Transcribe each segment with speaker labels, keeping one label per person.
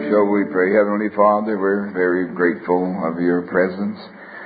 Speaker 1: Shall we pray? Heavenly Father, we're very grateful of your presence.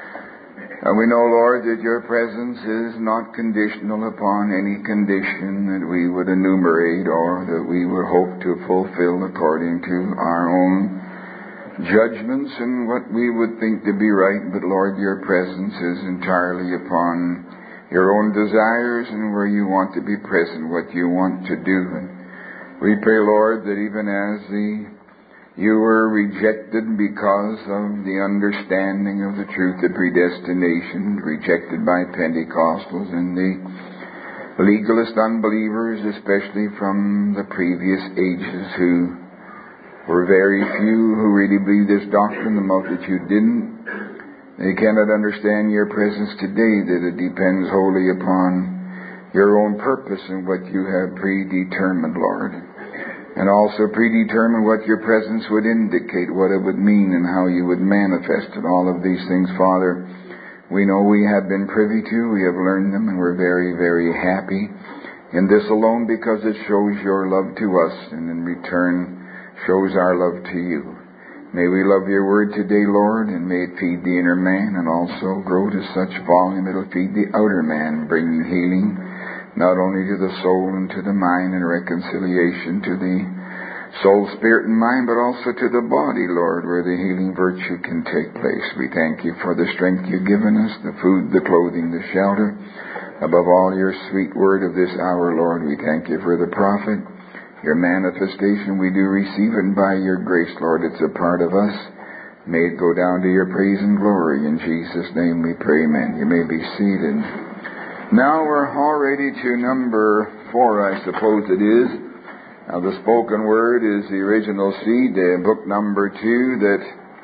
Speaker 1: And we know, Lord, that your presence is not conditional upon any condition that we would enumerate or that we would hope to fulfill according to our own judgments and what we would think to be right. But Lord, your presence is entirely upon your own desires and where you want to be present, what you want to do. We pray, Lord, that even as you were rejected because of the understanding of the truth of predestination, rejected by Pentecostals and the legalist unbelievers, especially from the previous ages, who were very few who really believed this doctrine, the multitude didn't. They cannot understand your presence today, that it depends wholly upon your own purpose and what you have predetermined, Lord. And also predetermine what your presence would indicate, what it would mean, and how you would manifest it. All of these things, Father, we know we have been privy to, we have learned them, and we're very, very happy in this alone because it shows your love to us, and in return shows our love to you. May we love your word today, Lord, and may it feed the inner man and also grow to such volume it'll feed the outer man, bringing healing not only to the soul and to the mind and reconciliation to the soul, spirit, and mind, but also to the body, Lord, where the healing virtue can take place. We thank you for the strength you've given us, the food, the clothing, the shelter. Above all, your sweet word of this hour, Lord, we thank you for the prophet, your manifestation. We do receive it, and by your grace, Lord, it's a part of us. May it go down to your praise and glory. In Jesus' name we pray, amen. You may be seated. Now we're already to number 4, I suppose it is. Now the spoken word is the original seed, book number 2 that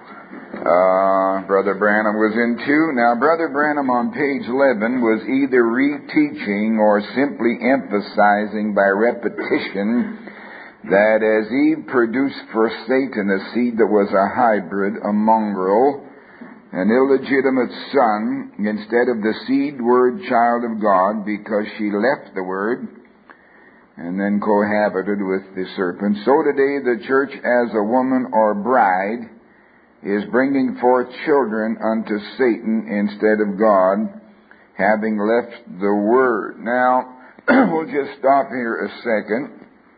Speaker 1: Brother Branham was into. Now Brother Branham on page 11 was either reteaching or simply emphasizing by repetition that as Eve produced for Satan a seed that was a hybrid, a mongrel, an illegitimate son, instead of the seed word child of God, because she left the word and then cohabited with the serpent. So today the church as a woman or bride is bringing forth children unto Satan instead of God, having left the word. Now, we'll just stop here a second.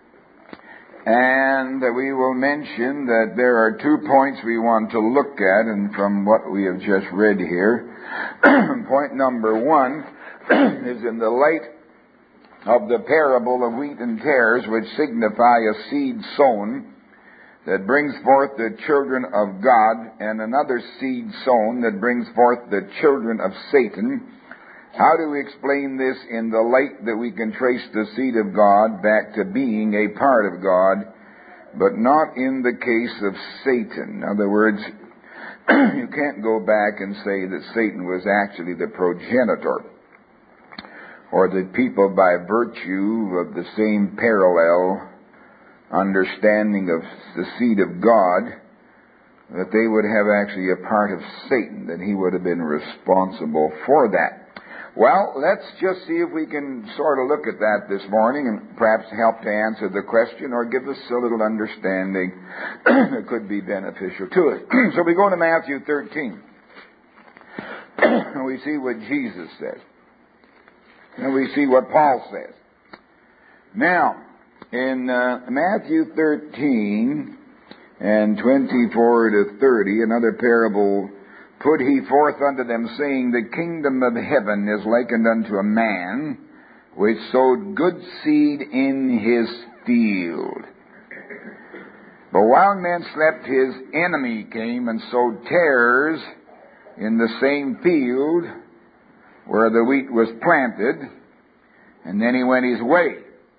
Speaker 1: And we will mention that there are 2 points we want to look at, and from what we have just read here. Point number 1 is in the light of the parable of wheat and tares, which signify a seed sown that brings forth the children of God, and another seed sown that brings forth the children of Satan. How do we explain this in the light that we can trace the seed of God back to being a part of God, but not in the case of Satan? In other words, you can't go back and say that Satan was actually the progenitor, or that people by virtue of the same parallel understanding of the seed of God, that they would have actually a part of Satan, that he would have been responsible for that. Well, let's just see if we can sort of look at that this morning and perhaps help to answer the question or give us a little understanding that could be beneficial to us. So we go to Matthew 13. And we see what Jesus says. And we see what Paul says. Now, in Matthew 13 and 24 to 30, another parable put he forth unto them, saying, the kingdom of heaven is likened unto a man which sowed good seed in his field. But while men slept, his enemy came and sowed tares in the same field where the wheat was planted, and then he went his way.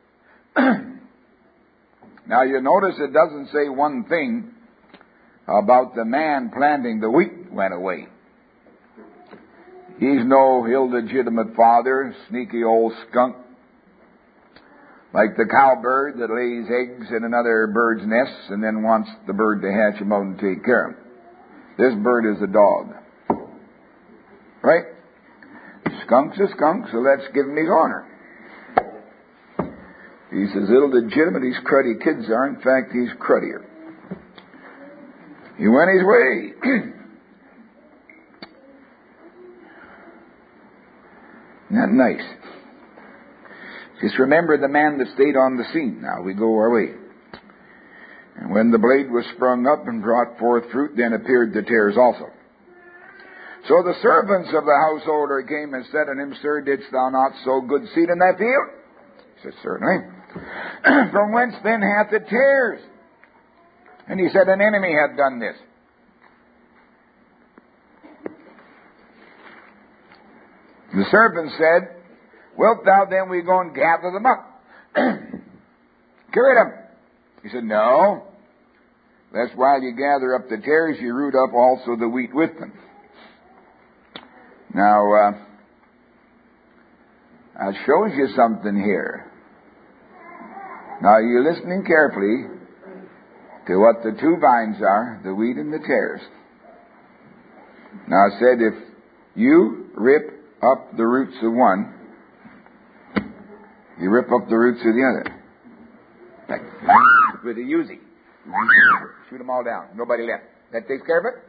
Speaker 1: Now you notice it doesn't say one thing about the man planting the wheat went away. He's no illegitimate father, sneaky old skunk, like the cowbird that lays eggs in another bird's nest and then wants the bird to hatch them out and take care of them. This bird is a dog. Right? Skunk's a skunk, so let's give him his honor. He's as illegitimate as cruddy kids are. In fact, he's cruddier. He went his way. Not nice. Just remember the man that stayed on the scene. Now we go our way. And when the blade was sprung up and brought forth fruit, then appeared the tares also. So the servants of the householder came and said unto him, Sir, didst thou not sow good seed in thy field? He said, Certainly. From whence then hath it tares? And he said, An enemy hath done this. The servant said, Wilt thou then we go and gather them up? Carry them. He said, No. Lest while you gather up the tares, you root up also the wheat with them. Now, that shows you something here. Now, you're listening carefully to what the two vines are, the wheat and the tares. Now, I said, if you rip up the roots of one, you rip up the roots of the other. Like, with a Uzi. Shoot them all down. Nobody left. That takes care of it?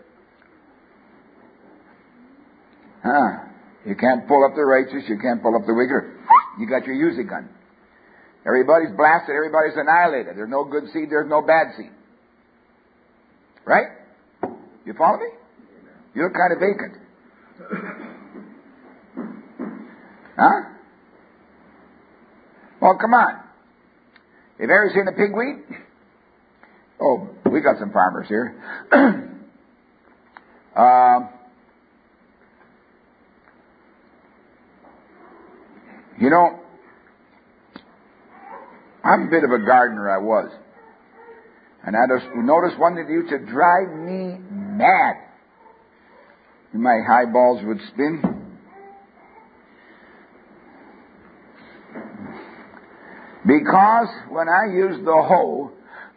Speaker 1: You can't pull up the righteous, you can't pull up the wicked. You got your Uzi gun. Everybody's blasted, everybody's annihilated. There's no good seed, there's no bad seed. Right? You follow me? You look kind of vacant. Huh? Well, come on. You've ever seen a pigweed? Oh, we got some farmers here. You know, I'm a bit of a gardener, I was. And I just noticed one that used to drive me mad. My eyeballs would spin. Because when I used the hoe,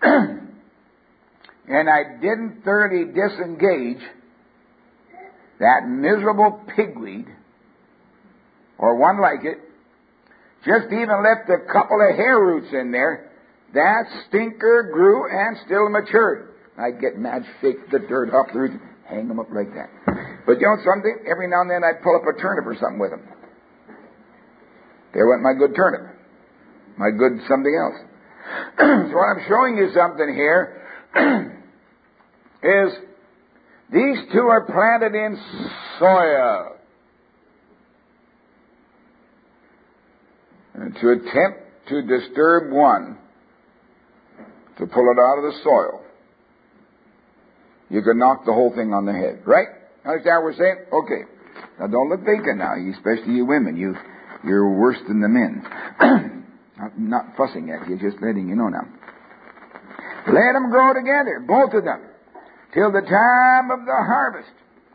Speaker 1: and I didn't thoroughly disengage that miserable pigweed, or one like it, just even left a couple of hair roots in there, that stinker grew and still matured. I'd get mad, shake the dirt off the roots, hang them up like that. But you know something? Every now and then I'd pull up a turnip or something with them. There went my good turnip. My good something else. So what I'm showing you something here is these two are planted in soil. And to attempt to disturb one, to pull it out of the soil, you could knock the whole thing on the head. Right? Understand what we're saying? Okay. Now don't look vacant now, especially you women. You're worse than the men. I'm not fussing at you, just letting you know now. Let them grow together, both of them, till the time of the harvest.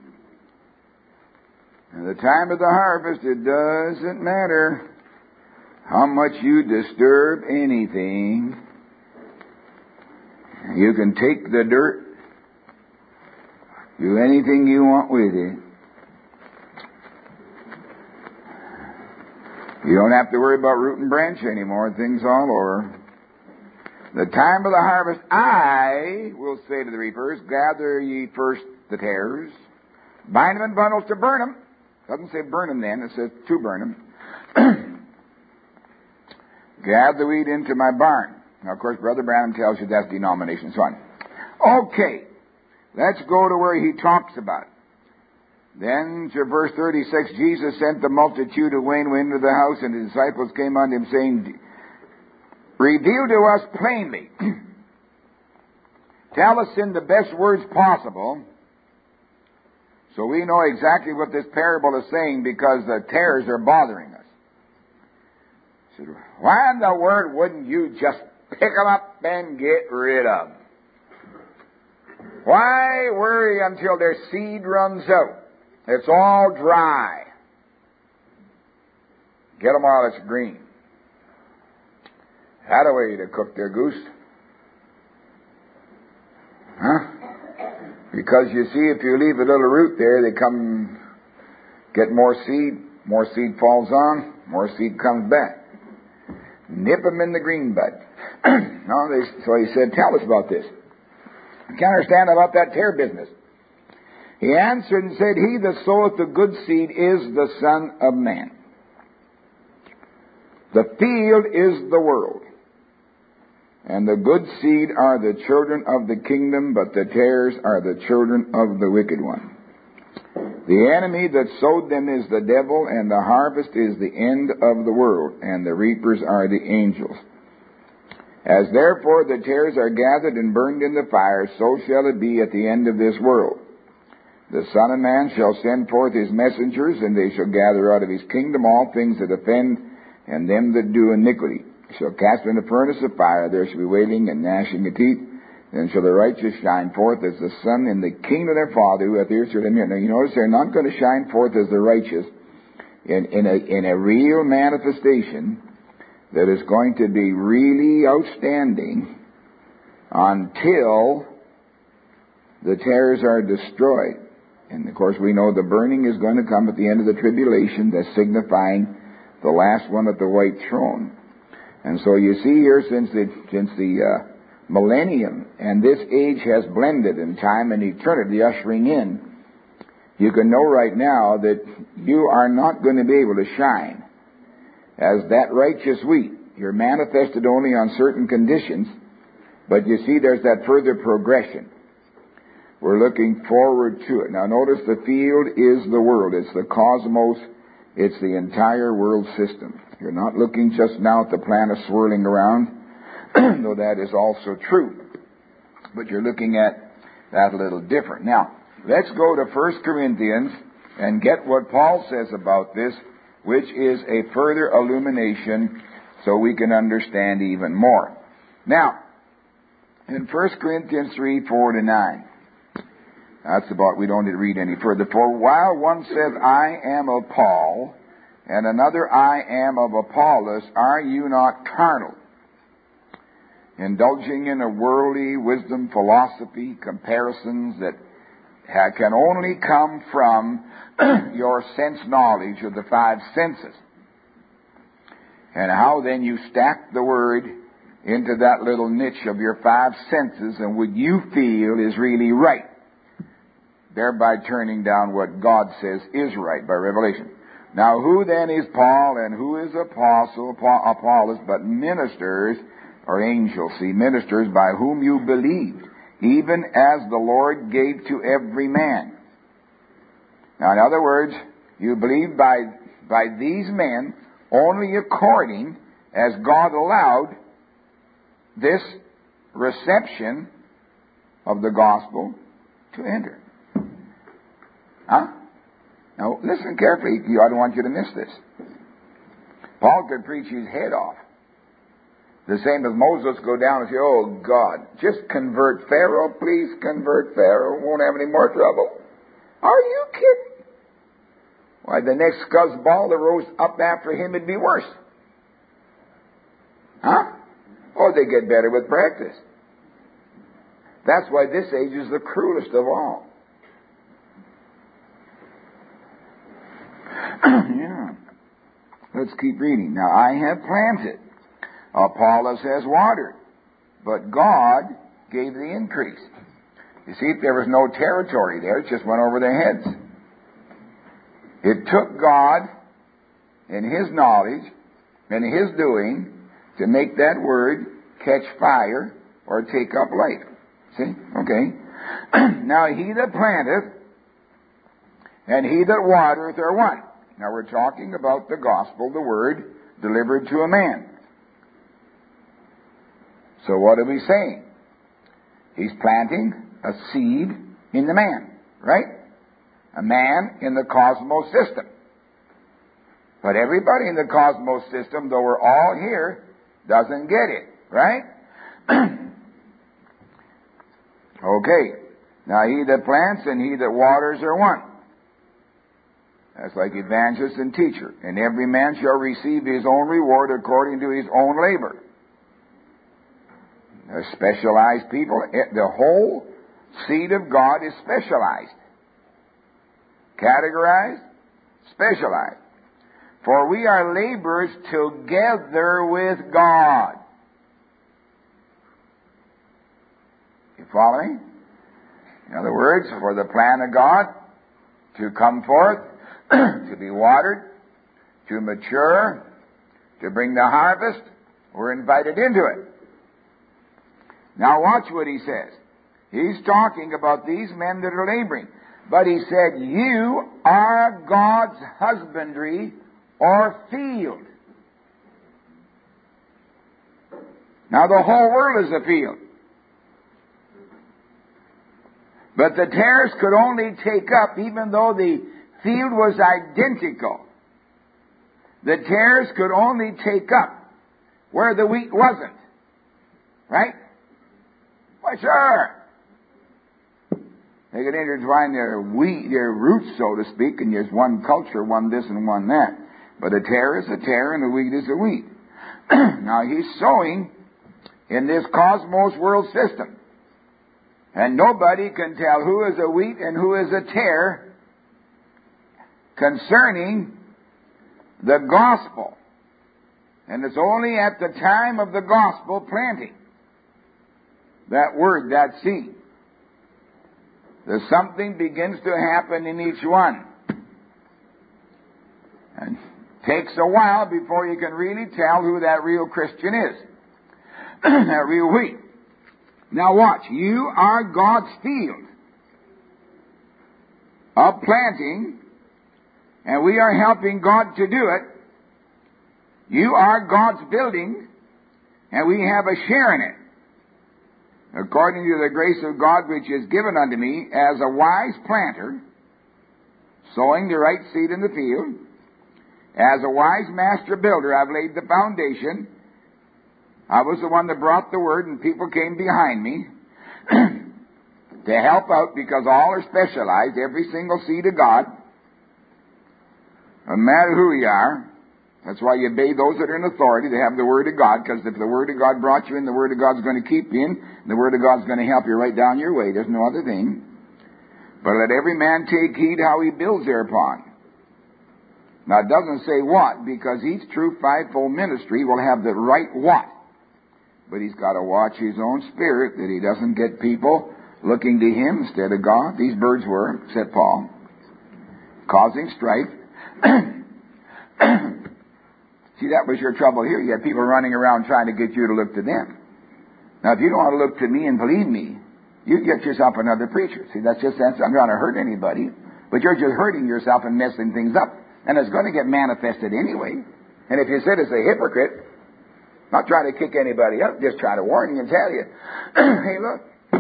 Speaker 1: And the time of the harvest, it doesn't matter how much you disturb anything. You can take the dirt, do anything you want with it. You don't have to worry about root and branch anymore. Things all over. The time of the harvest, I will say to the reapers, gather ye first the tares, bind them in bundles to burn them. Doesn't say burn them then, it says to burn them. Gather the wheat into my barn. Now, of course, Brother Branham tells you that's denomination, so on. Okay, let's go to where he talks about it. Then, to verse 36, Jesus sent the multitude away into the house, and the disciples came unto him, saying, Reveal to us plainly. Tell us in the best words possible, so we know exactly what this parable is saying, because the tares are bothering us. He said, why in the world wouldn't you just pick them up and get rid of them? Why worry until their seed runs out? It's all dry. Get them while it's green. That a way to cook their goose. Huh? Because you see, if you leave a little root there, they come get more seed falls on, more seed comes back. Nip them in the green bud. So he said, tell us about this. I can't understand about that tare business. He answered and said, He that soweth the good seed is the Son of Man. The field is the world, and the good seed are the children of the kingdom, but the tares are the children of the wicked one. The enemy that sowed them is the devil, and the harvest is the end of the world, and the reapers are the angels. As therefore the tares are gathered and burned in the fire, so shall it be at the end of this world. The Son of Man shall send forth his messengers, and they shall gather out of his kingdom all things that offend, and them that do iniquity. Shall cast them in the furnace of fire, there shall be wailing and gnashing of teeth. Then shall the righteous shine forth as the sun in the kingdom of their Father, who hath ears to hear. Now you notice they're not going to shine forth as the righteous in a real manifestation that is going to be really outstanding until the tares are destroyed. And of course we know the burning is going to come at the end of the tribulation, that's signifying the last one at the white throne. And so you see here, since the millennium and this age has blended in time and eternity, ushering in, you can know right now that you are not going to be able to shine as that righteous wheat. You're manifested only on certain conditions, but you see there's that further progression. We're looking forward to it. Now notice the field is the world. It's the cosmos. It's the entire world system. You're not looking just now at the planet swirling around, though that is also true. But you're looking at that a little different. Now, let's go to 1 Corinthians and get what Paul says about this, which is a further illumination so we can understand even more. Now, in 1 Corinthians 3, 4-9, that's about, we don't need to read any further. For while one says, I am of Paul, and another, I am of Apollos, are you not carnal, indulging in a worldly wisdom, philosophy, comparisons that can only come from your sense knowledge of the five senses? And how then you stack the word into that little niche of your five senses and what you feel is really right, thereby turning down what God says is right by revelation. Now who then is Paul and who is Apollos but ministers or angels? See, ministers by whom you believed, even as the Lord gave to every man. Now in other words, you believe by these men only according as God allowed this reception of the gospel to enter. Huh? Now, listen carefully. I don't want you to miss this. Paul could preach his head off. The same as Moses go down and say, oh, God, just convert Pharaoh. Please convert Pharaoh. Won't have any more trouble. Are you kidding? Why, the next scuzzball that rose up after him would be worse. Huh? Oh, they get better with practice. That's why this age is the cruelest of all. Yeah. Let's keep reading. Now, I have planted, Apollos has watered, but God gave the increase. You see, there was no territory there. It just went over their heads. It took God and His knowledge and His doing to make that word catch fire or take up light. See? Okay. Now, he that planteth and he that watereth are one. Now, we're talking about the gospel, the word delivered to a man. So what are we saying? He's planting a seed in the man, right? A man in the cosmos system. But everybody in the cosmos system, though we're all here, doesn't get it, right? Okay. Now, he that plants and he that waters are one. That's like evangelist and teacher. And every man shall receive his own reward according to his own labor. There's specialized people. The whole seed of God is specialized. Categorized, specialized. For we are laborers together with God. You following? In other words, for the plan of God to come forth, to be watered, to mature, to bring the harvest, we're invited into it. Now watch what he says. He's talking about these men that are laboring. But he said, you are God's husbandry or field. Now the whole world is a field. But the tares could only take up, even though the field was identical, the tares could only take up where the wheat wasn't. Right? Why, sure. They could intertwine their roots, so to speak, and there's one culture, one this and one that. But a tare is a tare and a wheat is a wheat. Now he's sowing in this cosmos world system. And nobody can tell who is a wheat and who is a tare concerning the gospel. And it's only at the time of the gospel planting that word, that seed, that something begins to happen in each one. And it takes a while before you can really tell who that real Christian is. That real wheat. Now watch. You are God's field of planting, and we are helping God to do it. You are God's building, and we have a share in it, according to the grace of God which is given unto me as a wise planter, sowing the right seed in the field. As a wise master builder, I've laid the foundation. I was the one that brought the word, and people came behind me to help out, because all are specialized, every single seed of God. No matter who you are. That's why you obey those that are in authority to have the Word of God, because if the Word of God brought you in, the Word of God's going to keep you in, and the Word of God's going to help you right down your way. There's no other thing. But let every man take heed how he builds thereupon. Now it doesn't say what, because each true fivefold ministry will have the right what. But he's got to watch his own spirit, that he doesn't get people looking to him instead of God. These birds were, said Paul, causing strife. See, that was your trouble here. You had people running around trying to get you to look to them. Now, if you don't want to look to me and believe me, you get yourself another preacher. See, that's I'm not going to hurt anybody, but you're just hurting yourself and messing things up. And it's going to get manifested anyway. And if you said it's a hypocrite, not trying to kick anybody up, just try to warn you and tell you, hey, look,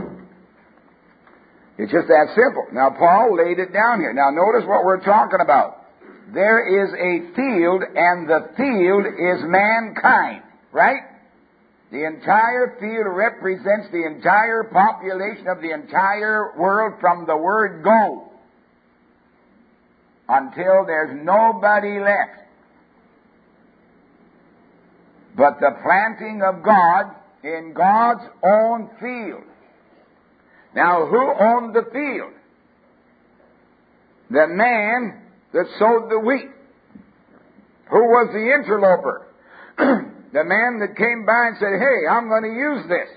Speaker 1: it's just that simple. Now, Paul laid it down here. Now, notice what we're talking about. There is a field, and the field is mankind, right? The entire field represents the entire population of the entire world from the word go until there's nobody left. But the planting of God in God's own field. Now, who owned the field? The man that sowed the wheat. Who was the interloper? The man that came by and said, hey, I'm going to use this.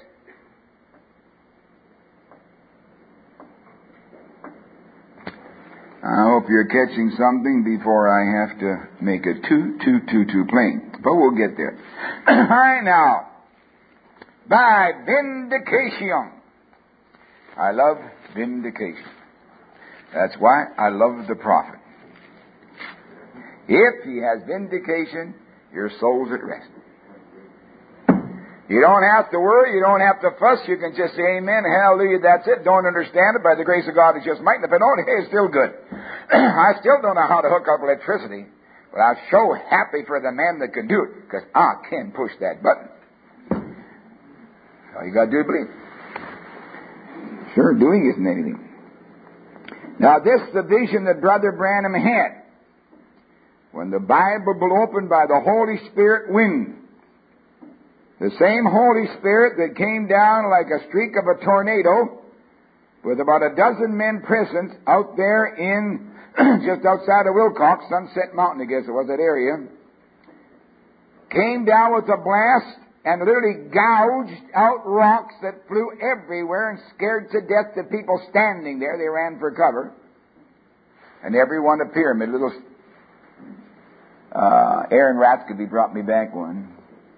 Speaker 1: I hope you're catching something before I have to make it too plain. But we'll get there. All right, now. By vindication. I love vindication. That's why I love the prophet. If he has vindication, your soul's at rest. You don't have to worry. You don't have to fuss. You can just say amen, hallelujah, that's it. Don't understand it. By the grace of God, it just might. If I don't, hey, it's still good. I still don't know how to hook up electricity, but I'm so happy for the man that can do it, because I can push that button. All you got to do is believe. Sure, doing isn't anything. Now, this is the vision that Brother Branham had. When the Bible blew open by the Holy Spirit wind, the same Holy Spirit that came down like a streak of a tornado with about a dozen men present out there in just outside of Wilcox, Sunset Mountain, I guess it was that area, came down with a blast
Speaker 2: and literally gouged out rocks that flew everywhere and scared to death the people standing there. They ran for cover. And every one a pyramid. Little Aaron Rathkeby brought me back one.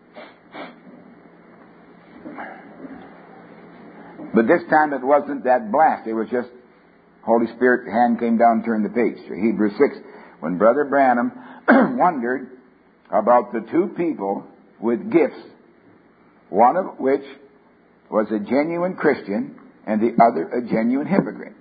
Speaker 2: But this time it wasn't that blast. It was just Holy Spirit hand came down and turned the page. Hebrews 6. When Brother Branham wondered about the two people with gifts, one of which was a genuine Christian and the other a genuine hypocrite.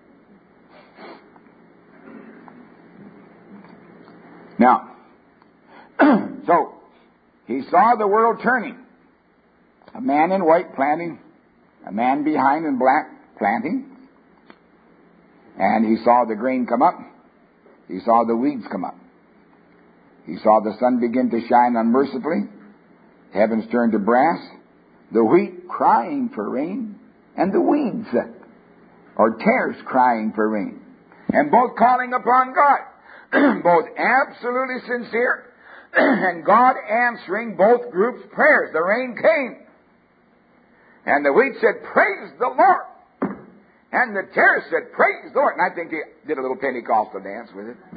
Speaker 2: Now, so he saw the world turning. A man in white planting, a man behind in black planting, and he saw the grain come up. He saw the weeds come up. He saw the sun begin to shine unmercifully. Heavens turned to brass. The wheat crying for rain, and the weeds, or tares, crying for rain. And both calling upon God. Both absolutely sincere, and God answering both groups' prayers. The rain came. And the wheat said, "Praise the Lord." And the tares said, "Praise the Lord." And I think they did a little Pentecostal dance with it.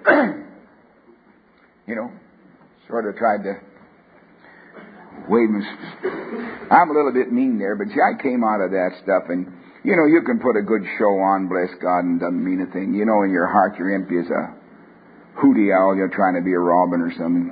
Speaker 2: Sort of tried to wave. I'm a little bit mean there, but see, I came out of that stuff, and, you can put a good show on, bless God, and doesn't mean a thing. In your heart you're empty as a hooty owl. You're trying to be a robin or something.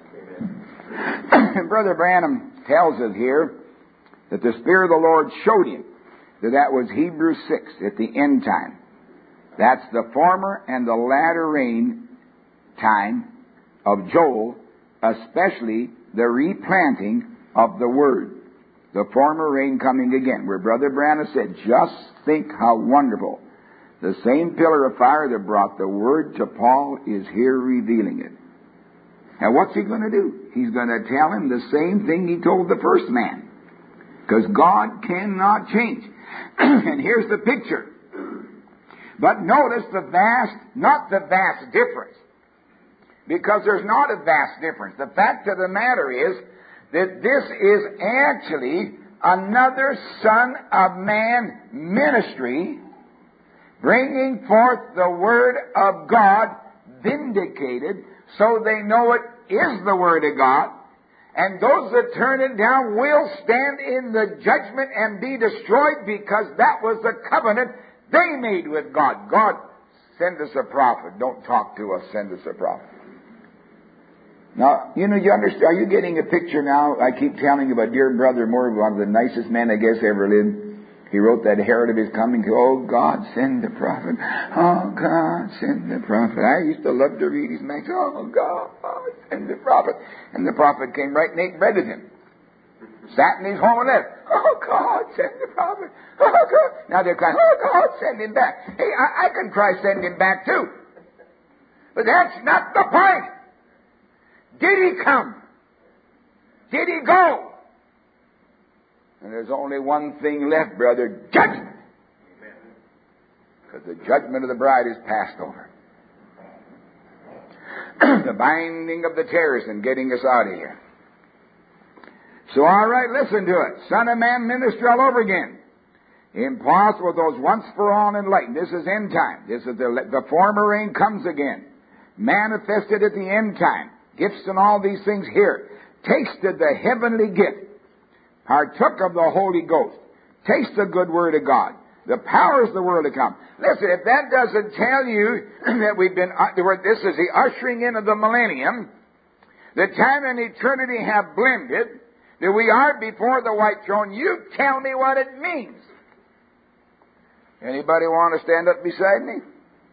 Speaker 2: And Brother Branham tells us here that the Spirit of the Lord showed him that was Hebrews 6 at the end time. That's the former and the latter rain time of Joel, especially the replanting of the Word. The former rain coming again. Where Brother Branham said, just think how wonderful. The same pillar of fire that brought the Word to Paul is here revealing it. Now what's he going to do? He's going to tell him the same thing he told the first man. Because God cannot change. And here's the picture. But notice not the vast difference. Because there's not a vast difference. The fact of the matter is that this is actually another Son of Man ministry bringing forth the Word of God vindicated so they know it is the Word of God. And those that turn it down will stand in the judgment and be destroyed because that was the covenant they made with God. God, send us a prophet. Don't talk to us. Send us a prophet. Now, you understand. Are you getting a picture now? I keep telling you about dear Brother Moore, one of the nicest men I guess ever lived. He wrote that Herald of his coming. Oh, God, send the prophet. Oh, God, send the prophet. I used to love to read his mags. Oh, God, send the prophet. And the prophet came right and ate bread with him. Sat in his home and left. Oh, God, send the prophet. Oh, God. Now they're crying, oh, God, send him back. Hey, I can cry, send him back too. But that's not the point. Did he come? Did he go? And there's only one thing left, brother, judgment. Because the judgment of the bride is passed over. The binding of the tares and getting us out of here. So, all right, listen to it. Son of Man ministry all over again. Impossible, those once for all enlightened. This is end time. This is the former rain comes again. Manifested at the end time. Gifts and all these things here. Tasted the heavenly gift. Partook of the Holy Ghost. Taste the good word of God. The powers of the world to come. Listen, if that doesn't tell you that we've been, this is the ushering in of the millennium, the time and eternity have blended, that we are before the white throne, you tell me what it means. Anybody want to stand up beside me?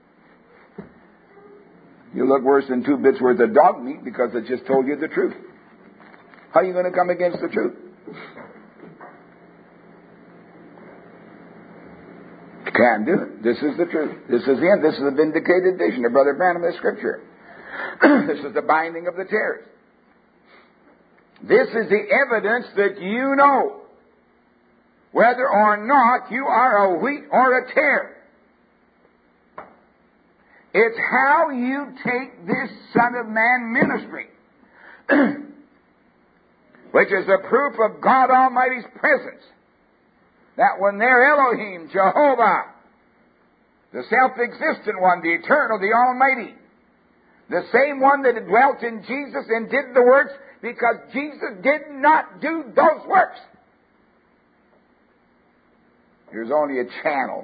Speaker 2: You look worse than 2 bits worth of dog meat because it just told you the truth. How are you going to come against the truth? You can't do it. This is the truth. This is the end. This is the vindicated vision of Brother Branham in the Scripture. This is the binding of the tares. This is the evidence that you know whether or not you are a wheat or a tare. It's how you take this Son of Man ministry. which is the proof of God Almighty's presence. That one there, Elohim, Jehovah, the self-existent one, the eternal, the Almighty, the same one that had dwelt in Jesus and did the works, because Jesus did not do those works. There's only a channel.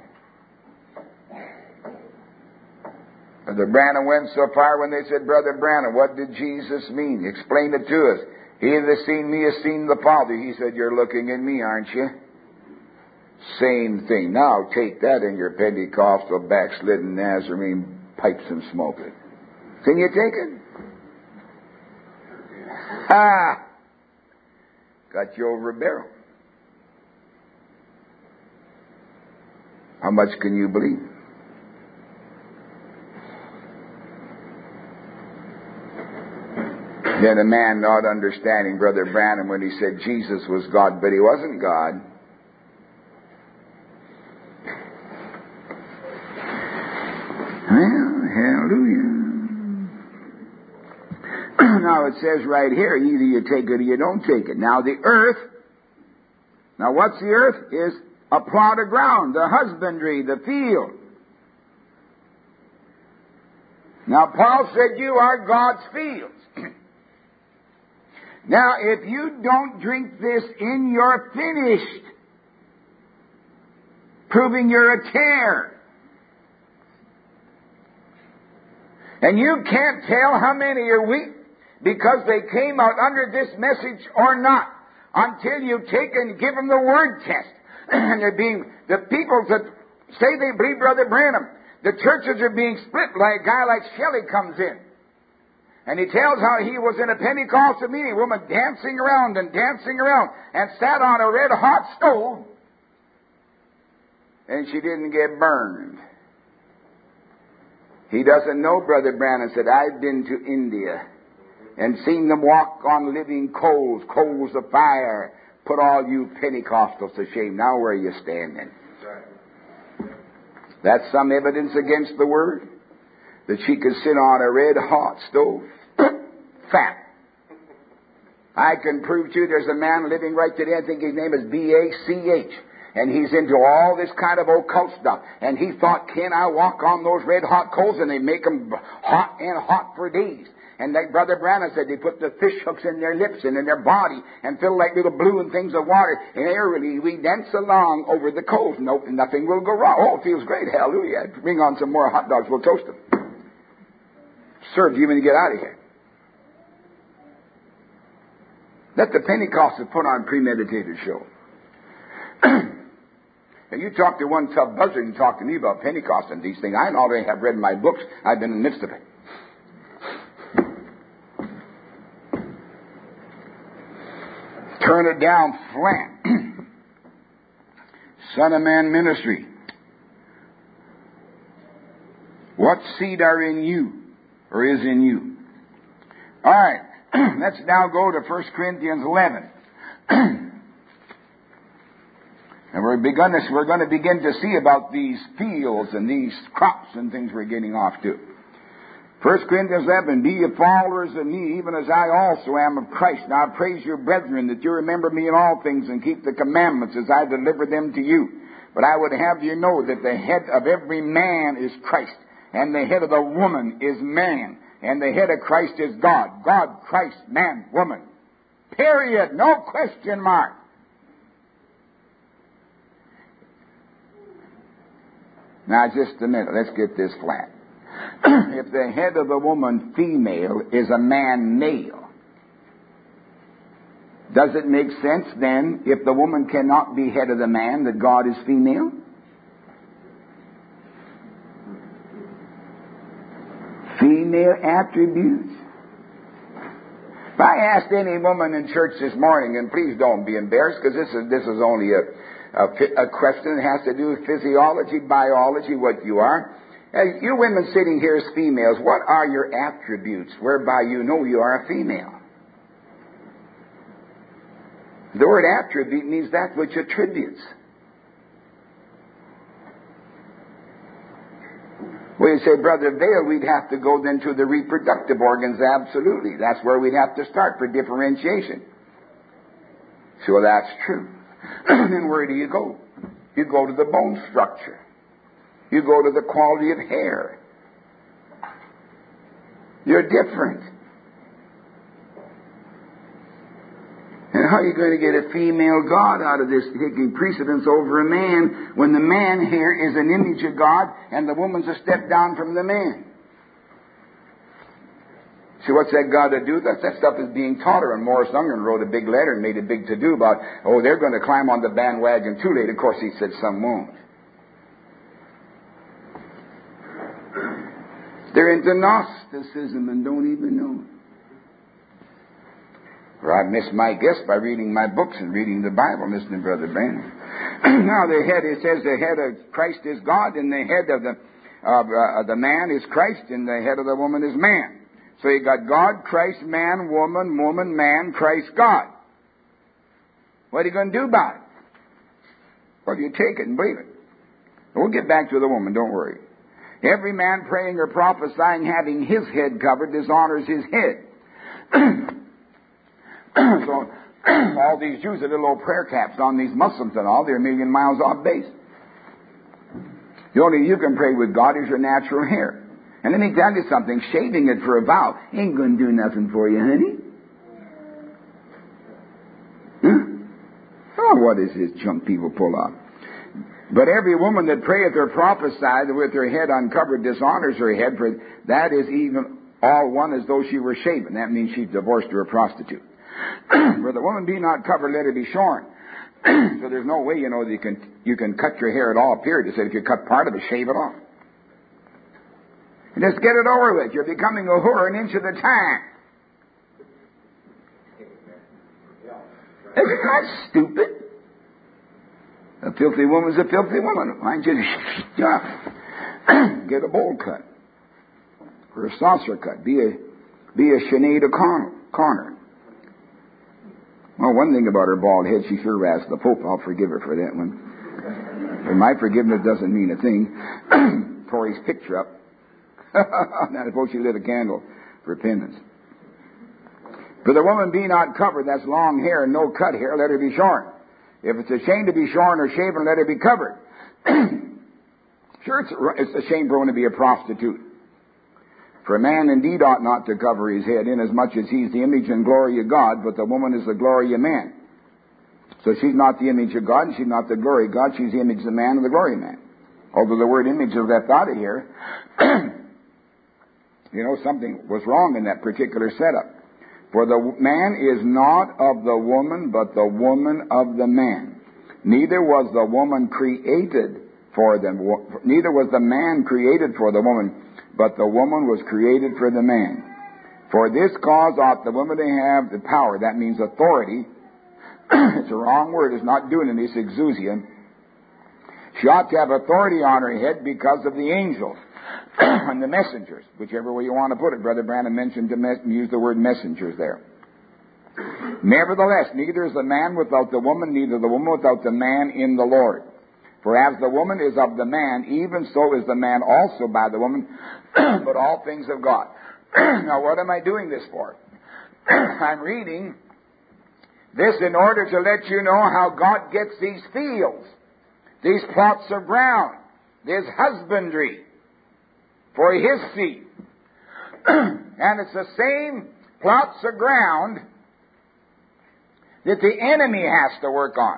Speaker 2: Brother Branham went so far when they said, Brother Branham, what did Jesus mean? Explain it to us. He that has seen me has seen the Father. He said, you're looking at me, aren't you? Same thing. Now take that in your Pentecostal backslidden Nazarene pipes and smoke it. Can you take it? Ha! Got you over a barrel. How much can you believe? Then a man not understanding Brother Branham when he said Jesus was God, but he wasn't God. Well, hallelujah. Now it says right here, either you take it or you don't take it. Now the earth, now what's the earth? Is a plot of ground, the husbandry, the field. Now Paul said you are God's fields. Now if you don't drink this in, you're finished. Proving you're a tear. And you can't tell how many are weak because they came out under this message or not until you take and give them the word test. And they're being, the people that say they believe Brother Branham, the churches are being split like a guy like Shelley comes in. And he tells how he was in a Pentecostal meeting, a woman dancing around and sat on a red hot stove, and she didn't get burned. He doesn't know, Brother Branham said, I've been to India and seen them walk on living coals of fire. Put all you Pentecostals to shame. Now where are you standing? That's some evidence against the word. That she could sit on a red hot stove. Fat. I can prove to you there's a man living right today, I think his name is B.A.C.H. And he's into all this kind of occult stuff. And he thought, can I walk on those red hot coals? And they make them hot and hot for days. And like Brother Branham said, they put the fish hooks in their lips and in their body and fill like little blue and things of water. And airily we dance along over the coals. Nope, nothing will go wrong. Oh, it feels great. Hallelujah. Bring on some more hot dogs. We'll toast them. Serve you when you get out of here. Let the Pentecostals put on premeditated show. And you talk to one tough buzzard and talk to me about Pentecost and these things. I already have read my books. I've been in the midst of it. Turn it down flat. Son of Man ministry. What seed are in you, or is in you? All right. Let's now go to 1 Corinthians 11. And we're going to begin to see about these fields and these crops and things we're getting off to. 1 Corinthians 11, be ye followers of me, even as I also am of Christ. Now I praise you, brethren, that you remember me in all things and keep the commandments as I deliver them to you. But I would have you know that the head of every man is Christ, and the head of the woman is man, and the head of Christ is God. God, Christ, man, woman. Period. No question mark. Now, just a minute. Let's get this flat. If the head of the woman, female, is a man, male, does it make sense then, if the woman cannot be head of the man, that God is female? Female attributes. If I asked any woman in church this morning, and please don't be embarrassed, because this is only a question that has to do with physiology, biology, what you are. You women sitting here as females, what are your attributes whereby you know you are a female? The word attribute means that which attributes. Well, you say, Brother Vail, we'd have to go then to the reproductive organs. Absolutely. That's where we'd have to start for differentiation. So that's true. Then where do you go? You go to the bone structure. You go to the quality of hair. You're different. And how are you going to get a female God out of this, taking precedence over a man, when the man here is an image of God and the woman's a step down from the man? See, what's that got to do? That stuff is being taught her. And Morris Ungern wrote a big letter and made a big to-do about, oh, they're going to climb on the bandwagon too late. Of course, he said some won't. They're into Gnosticism and don't even know it. Or I missed my guess by reading my books and reading the Bible, listening to Brother Branham. Now the head, it says the head of Christ is God, and the head of the man is Christ, and the head of the woman is man. So you got God, Christ, man, woman, woman, man, Christ, God. What are you going to do about it? Well, you take it and believe it. We'll get back to the woman, don't worry. Every man praying or prophesying having his head covered dishonors his head. So all these Jews are little old prayer caps on these Muslims and all. They're a million miles off base. The only you can pray with God is your natural hair. And let me tell you something, shaving it for a vow ain't going to do nothing for you, honey. Huh? Oh, what is this junk people pull off? But every woman that prayeth or prophesieth with her head uncovered dishonors her head, for that is even all one as though she were shaven. That means she's divorced or a prostitute. For the woman be not covered, let her be shorn. So there's no way, that you can cut your hair at all, period. It said if you cut part of it, shave it off. And just get it over with. You're becoming a whore an inch at a time. Isn't that stupid? A filthy woman's a filthy woman. Mind you, get a bowl cut. Or a saucer cut. Be a Sinead O'Connor. Well, one thing about her bald head, she sure asked the Pope. I'll forgive her for that one. But my forgiveness doesn't mean a thing. Tore his picture up. Now suppose she lit a candle for penance. For the woman be not covered, that's long hair and no cut hair, let her be shorn. If it's a shame to be shorn or shaven, let her be covered. Sure, it's a shame for one to be a prostitute. For a man indeed ought not to cover his head, inasmuch as he's the image and glory of God, but the woman is the glory of man. So she's not the image of God, and she's not the glory of God, she's the image of the man and the glory of man. Although the word image is left out of here, something was wrong in that particular setup. For the man is not of the woman, but the woman of the man. Neither was the woman created for them. Neither was the man created for the woman, but the woman was created for the man. For this cause ought the woman to have the power. That means authority. It's a wrong word. It's not doing this exousia. She ought to have authority on her head because of the angels and the messengers, whichever way you want to put it. Brother Branham mentioned use the word messengers there. Nevertheless, neither is the man without the woman, neither the woman without the man in the Lord. For as the woman is of the man, even so is the man also by the woman, but all things of God. Now, what am I doing this for? I'm reading this in order to let you know how God gets these fields, these plots of ground, this husbandry for his seed. And it's the same plots of ground that the enemy has to work on.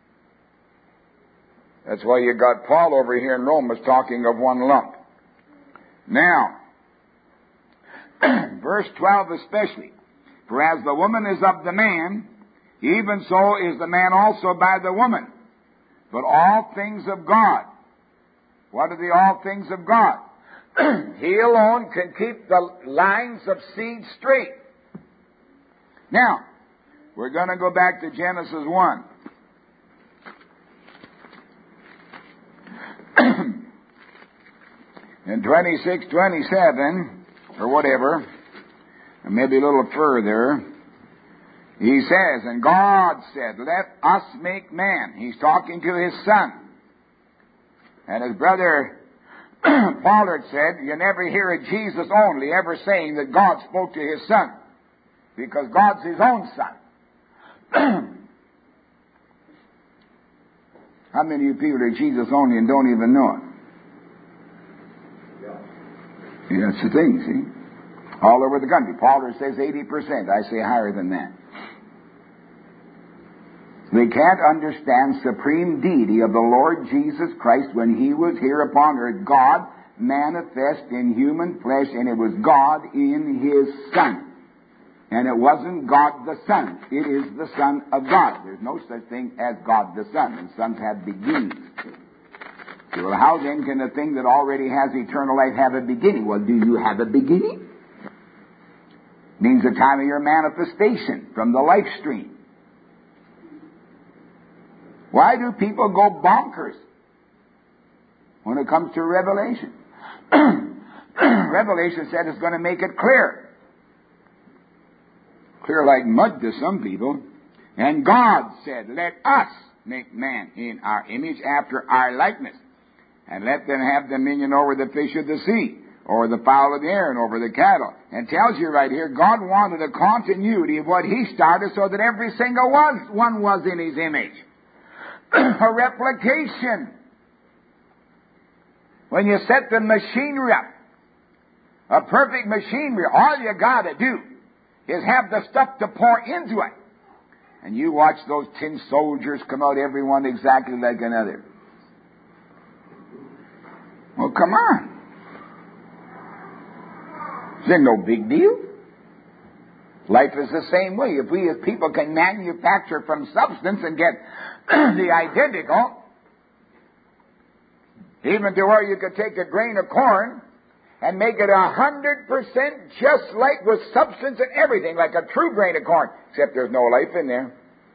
Speaker 2: That's why you got Paul over here in Romans talking of one lump. Now, verse 12 especially. For as the woman is of the man, even so is the man also by the woman. But all things of God. What are the all things of God? He alone can keep the lines of seed straight. Now, we're going to go back to Genesis 1. In 26, 27, or whatever, and maybe a little further, he says, and God said, let us make man. He's talking to his son. And his brother Pollard said, you never hear of Jesus only ever saying that God spoke to his son, because God's his own son. How many of you people are Jesus only and don't even know it? Yeah, that's the thing, see? All over the country. Pollard says 80%. I say higher than that. They can't understand supreme deity of the Lord Jesus Christ when He was here upon earth. God manifest in human flesh, and it was God in His Son. And it wasn't God the Son. It is the Son of God. There's no such thing as God the Son. And sons have beginnings. Well, how then can a thing that already has eternal life have a beginning? Well, do you have a beginning? Means the time of your manifestation from the life stream. Why do people go bonkers when it comes to Revelation? Revelation said it's going to make it clear. Clear like mud to some people. And God said, let us make man in our image after our likeness. And let them have dominion over the fish of the sea, over the fowl of the air, and over the cattle. And tells you right here, God wanted a continuity of what He started so that every single one was in His image. A replication. When you set the machinery up, a perfect machinery, all you got to do is have the stuff to pour into it. And you watch those tin soldiers come out, every one exactly like another. Well, come on. It's no big deal. Life is the same way. If we as people can manufacture from substance and get the identical, even to where you could take a grain of corn and make it 100% just like with substance and everything, like a true grain of corn, except there's no life in there.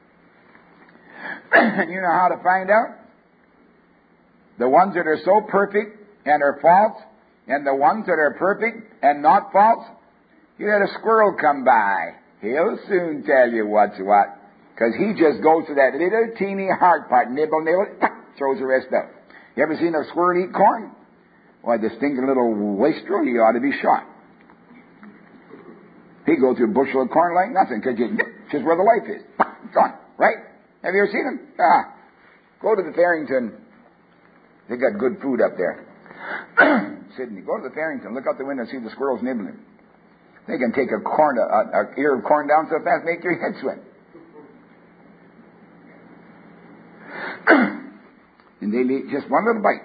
Speaker 2: And you know how to find out? The ones that are so perfect and are false, and the ones that are perfect and not false, you let a squirrel come by. He'll soon tell you what's what. Because he just goes to that little teeny hard part, nibble, throws the rest out. You ever seen a squirrel eat corn? Why, the stinking little wastrel, he ought to be shot. He goes through a bushel of corn like nothing, because just where the life is. Gone, right? Have you ever seen him? Go to the Farrington. They got good food up there. Sydney, go to the Farrington, look out the window and see the squirrels nibbling. They can take a ear of corn down so fast, make your head swim. And they eat just one little bite.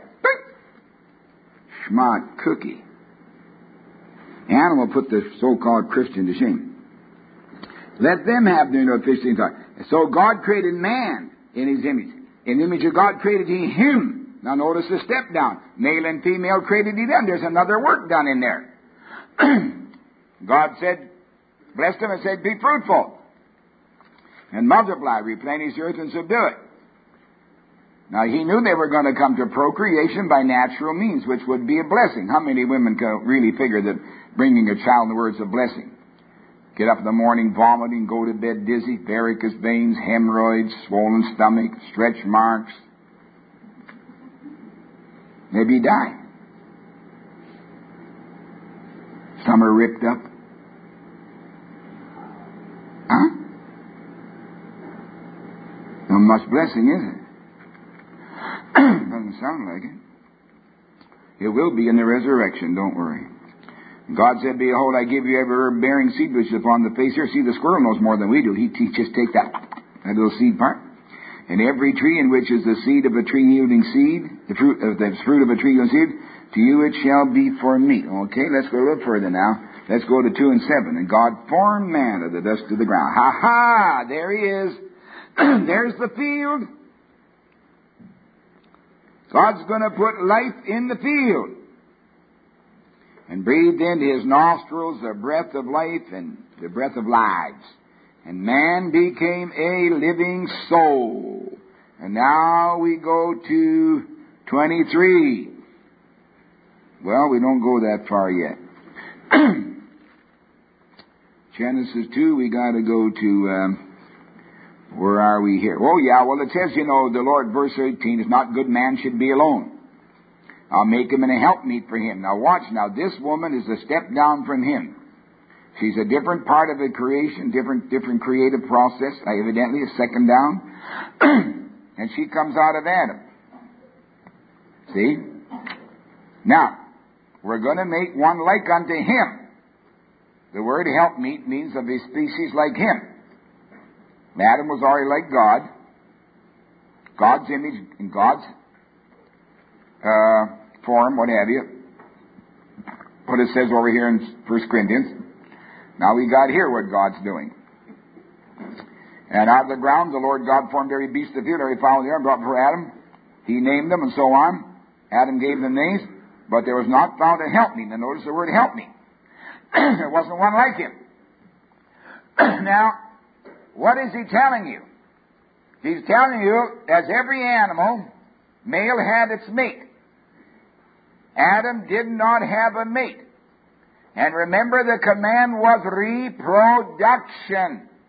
Speaker 2: Schmott cookie. Animal put the so-called Christian to shame. Let them have their no fishing thought. So God created man in His image. In the image of God created He him. Now notice the step down. Male and female created He them. There's another work done in there. God said, blessed them and said, be fruitful and multiply, replenish the earth and subdue it. Now He knew they were going to come to procreation by natural means, which would be a blessing. How many women can really figure that bringing a child in the world is a blessing? Get up in the morning vomiting, go to bed dizzy, varicose veins, hemorrhoids, swollen stomach, stretch marks. Maybe you die. Some are ripped up. Huh? Not much blessing, is it? Doesn't sound like it. It will be in the resurrection, don't worry. God said, behold, I give you every herb bearing seed which is upon the face here. See, the squirrel knows more than we do. He just take that little seed part. And every tree in which is the seed of a tree yielding seed, the fruit of a tree yielding seed, to you it shall be for meat. Okay, let's go a little further now. Let's go to 2 and 7. And God formed man of the dust of the ground. Ha ha! There He is. There's the field. God's going to put life in the field. And breathed into His nostrils the breath of life and the breath of lives. And man became a living soul. And now we go to 23. Well, we don't go that far yet. Genesis 2, we got to go to, where are we here? Oh, yeah, well, it says, the Lord, verse 18, it's not good man should be alone. I'll make him and a helpmeet for him. Now watch, now this woman is a step down from him. She's a different part of the creation, different creative process, evidently a second down. And she comes out of Adam. See? Now, we're going to make one like unto him. The word helpmeet means of a species like him. Adam was already like God. God's image, in God's form, what have you. What it says over here in 1 Corinthians. Now we got here what God's doing. And out of the ground the Lord God formed every beast of the field, every fowl of the air, and brought before Adam. He named them, and so on. Adam gave them names, but there was not found a helpmeet. Now notice the word helpmeet. There wasn't one like him. Now, what is he telling you? He's telling you, as every animal, male had its mate. Adam did not have a mate. And remember, the command was reproduction.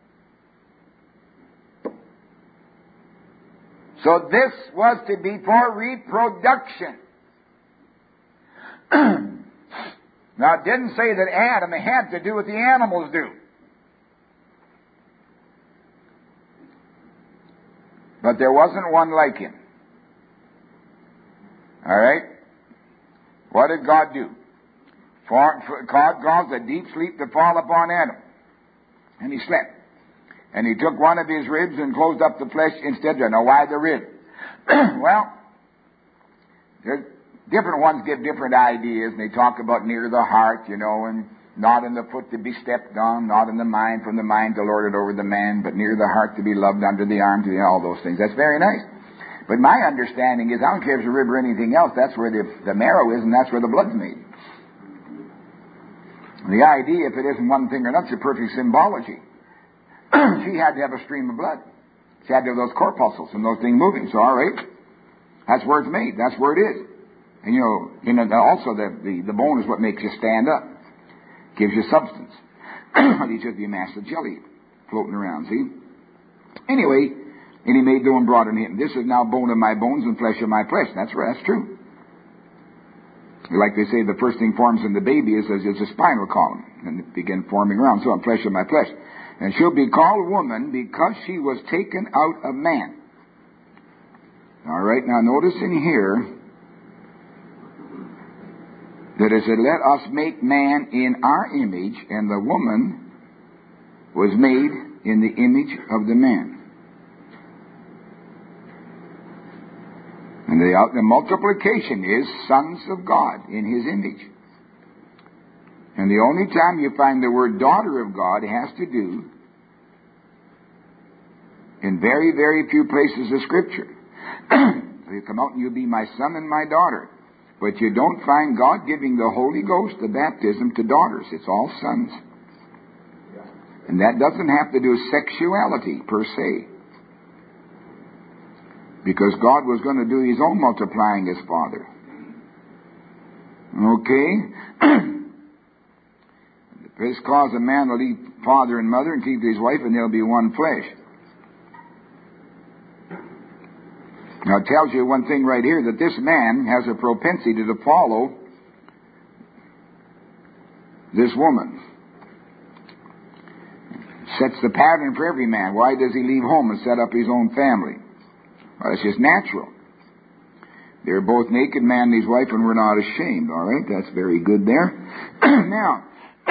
Speaker 2: So this was to be for reproduction. Now, it didn't say that Adam had to do what the animals do. But there wasn't one like him. All right? What did God do? God caused a deep sleep to fall upon Adam. And he slept. And he took one of his ribs and closed up the flesh instead. Now, why the rib? Well, different ones give different ideas, and they talk about near the heart, and not in the foot to be stepped on, not in the mind, from the mind to lord it over the man, but near the heart to be loved, under the arm, all those things. That's very nice. But my understanding is, I don't care if it's a rib or anything else, that's where the marrow is, and that's where the blood's made. The idea, if it isn't one thing or another, it's a perfect symbology. She had to have a stream of blood. She had to have those corpuscles and those things moving. So, all right, that's where it's made. That's where it is. And also the bone is what makes you stand up. Gives you substance. These are the mass of jelly floating around, see? Anyway, and he made the one brought in him. This is now bone of my bones and flesh of my flesh. That's true. Like they say, the first thing forms in the baby is a spinal column. And it begin forming around. So I'm flesh of my flesh. And she'll be called woman because she was taken out of man. All right, now notice in here that it said, let us make man in our image, and the woman was made in the image of the man. And the multiplication is sons of God in his image. And the only time you find the word daughter of God has to do in very, very few places of Scripture. You come out and you'll be my son and my daughter. But you don't find God giving the Holy Ghost, the baptism, to daughters. It's all sons. And that doesn't have to do with sexuality per se. Because God was going to do his own multiplying as Father. Okay? This cause a man to leave father and mother and cleave to his wife, and they'll be one flesh. Now it tells you one thing right here, that this man has a propensity to follow this woman. Sets the pattern for every man. Why does he leave home and set up his own family? Well, it's just natural. They're both naked, man and his wife, and we're not ashamed. All right, that's very good there. Now,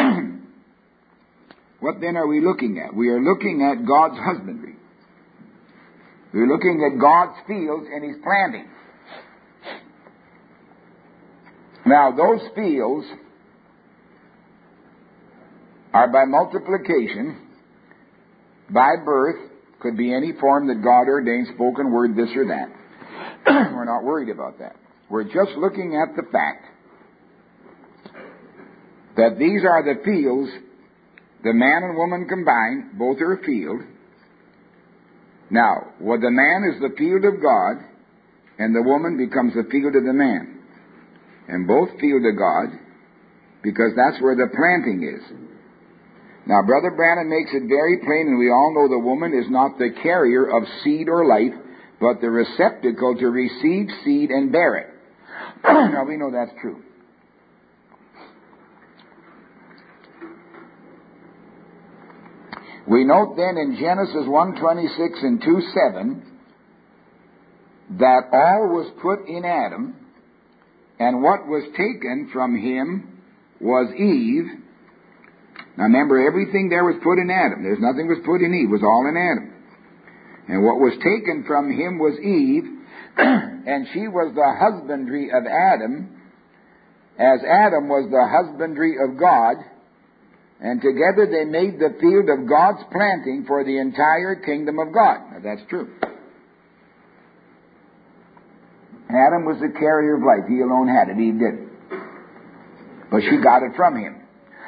Speaker 2: what then are we looking at? We are looking at God's husbandry. We're looking at God's fields and his planting. Now, those fields are by multiplication, by birth, could be any form that God ordained, spoken word, this or that. We're not worried about that. We're just looking at the fact that these are the fields, the man and woman combined, both are a field. Now, the man is the field of God, and the woman becomes the field of the man. And both field of God, because that's where the planting is. Now, Brother Branham makes it very plain, and we all know the woman is not the carrier of seed or life, but the receptacle to receive seed and bear it. Now, we know that's true. We note then in Genesis 1:26 and 2:7 that all was put in Adam, and what was taken from him was Eve. Now remember, everything there was put in Adam. There's nothing was put in Eve. It was all in Adam. And what was taken from him was Eve, and she was the husbandry of Adam, as Adam was the husbandry of God, and together they made the field of God's planting for the entire kingdom of God. Now that's true. Adam was the carrier of life. He alone had it. Eve didn't. But she got it from him.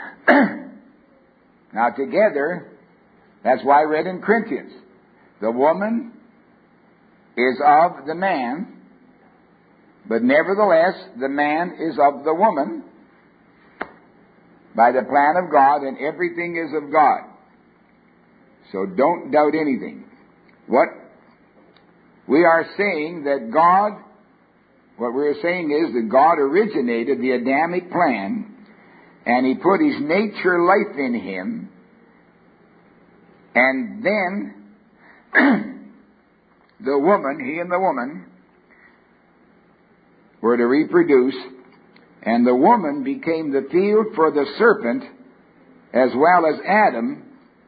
Speaker 2: Now together, that's why I read in Corinthians, the woman is of the man, but nevertheless the man is of the woman by the plan of God, and everything is of God. So don't doubt anything. What we are saying is that God originated the Adamic plan, and He put His nature life in him, and then the woman, he and the woman, were to reproduce, and the woman became the field for the serpent as well as Adam,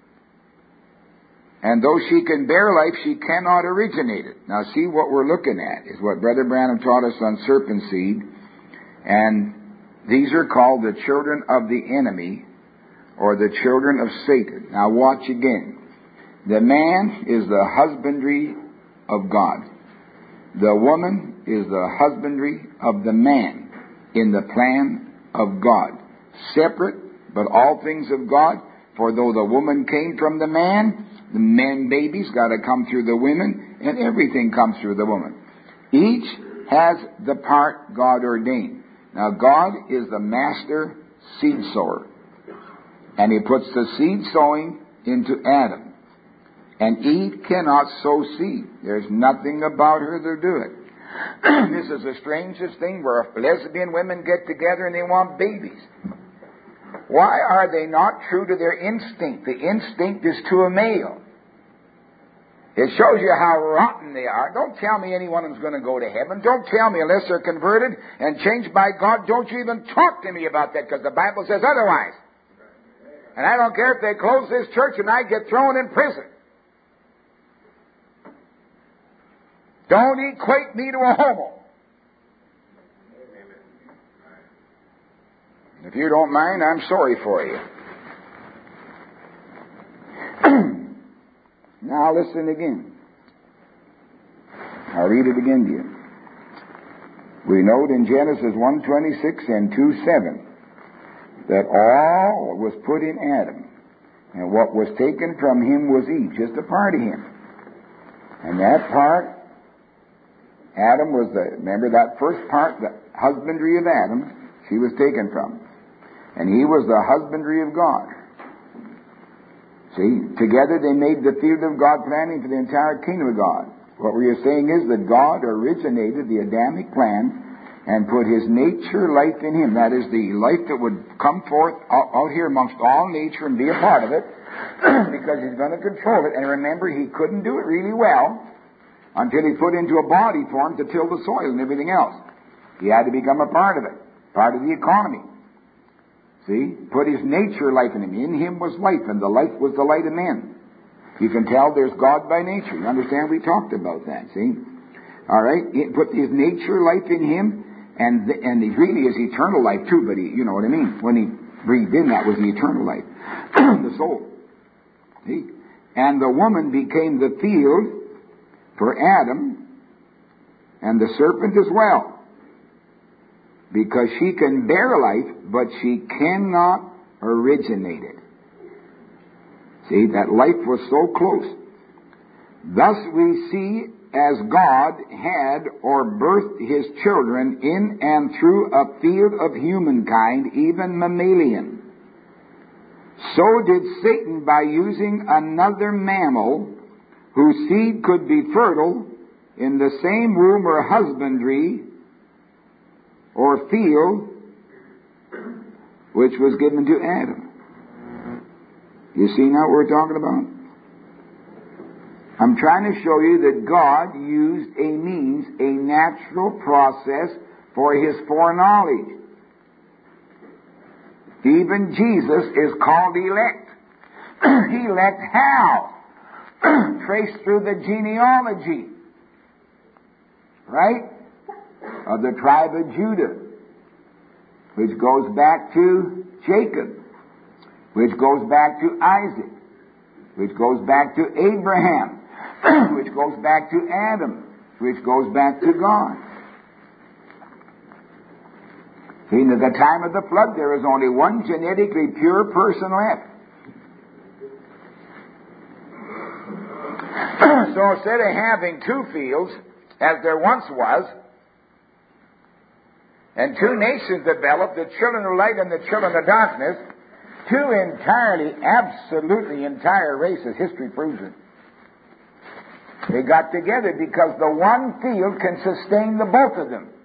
Speaker 2: and though she can bear life, she cannot originate it. Now see, what we're looking at is what Brother Branham taught us on serpent seed, and these are called the children of the enemy, or the children of Satan. Now watch again. The man is the husbandry of God. The woman is the husbandry of the man in the plan of God. Separate, but all things of God. For though the woman came from the man babies got to come through the women, and everything comes through the woman. Each has the part God ordained. Now God is the master seed sower, and He puts the seed sowing into Adam. And Eve cannot sow seed. There's nothing about her to do it. This is the strangest thing, where lesbian women get together and they want babies. Why are they not true to their instinct? The instinct is to a male. It shows you how rotten they are. Don't tell me anyone is going to go to heaven. Don't tell me, unless they're converted and changed by God, don't you even talk to me about that, because the Bible says otherwise. And I don't care if they close this church and I get thrown in prison. Don't equate me to a homo. If you don't mind, I'm sorry for you. Now listen again. I'll read it again to you. We note in Genesis 1:26 and 2:7 that all was put in Adam, and what was taken from him was Eve, just a part of him. And that part, Adam was remember that first part, the husbandry of Adam, she was taken from. And he was the husbandry of God. See, together they made the field of God planting for the entire kingdom of God. What we are saying is that God originated the Adamic plan and put His nature life in him. That is, the life that would come forth out here amongst all nature and be a part of it, because He's going to control it. And remember, He couldn't do it really well until He put into a body form to till the soil and everything else. He had to become a part of it, part of the economy. See? Put His nature life in him. In him was life, and the life was the light of men. You can tell there's God by nature. You understand? We talked about that, see? All right? He put His nature life in him, and He really is eternal life too, but you know what I mean. When He breathed in, that was the eternal life. The soul. See? And the woman became the field for Adam, and the serpent as well. Because she can bear life, but she cannot originate it. See, that life was so close. Thus we see, as God had or birthed His children in and through a field of humankind, even mammalian, so did Satan, by using another mammal whose seed could be fertile in the same womb or husbandry or field which was given to Adam. You see now what we're talking about? I'm trying to show you that God used a means, a natural process for His foreknowledge. Even Jesus is called elect. Elect how? Traced through the genealogy, right? Of the tribe of Judah, which goes back to Jacob, which goes back to Isaac, which goes back to Abraham, which goes back to Adam, which goes back to God. See, at the time of the flood, there was only one genetically pure person left. So instead of having two fields, as there once was, and two nations developed, the children of light and the children of darkness, two entirely, absolutely entire races, history proves it. They got together because the one field can sustain the both of them.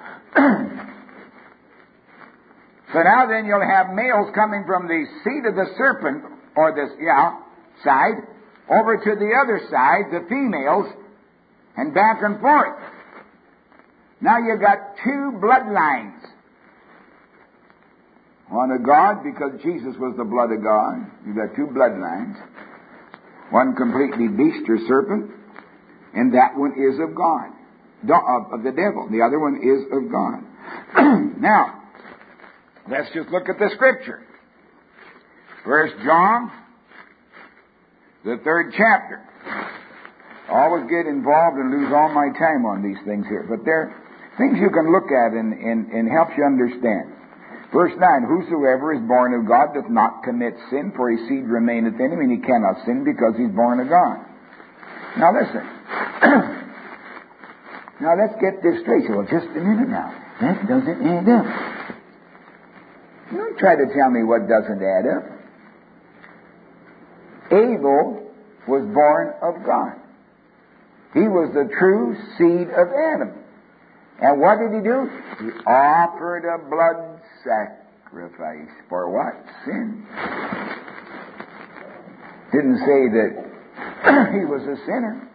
Speaker 2: So now then you'll have males coming from the seed of the serpent, or this, side, over to the other side, the females, and back and forth. Now you've got two bloodlines. One of God, because Jesus was the blood of God. You've got two bloodlines. One completely beast or serpent, and that one is of God, of the devil. The other one is of God. Now, let's just look at the Scripture. 1 John, the 3rd chapter. I always get involved and lose all my time on these things here, but they're things you can look at and helps you understand. Verse 9, whosoever is born of God doth not commit sin, for his seed remaineth in him, and he cannot sin because he's born of God. Now listen. Now let's get this straight. Well, just a minute now. That doesn't add up. Don't try to tell me what doesn't add up. Abel was born of God. He was the true seed of Adam. And what did he do? He offered a blood sacrifice. For what? Sin. Didn't say that he was a sinner.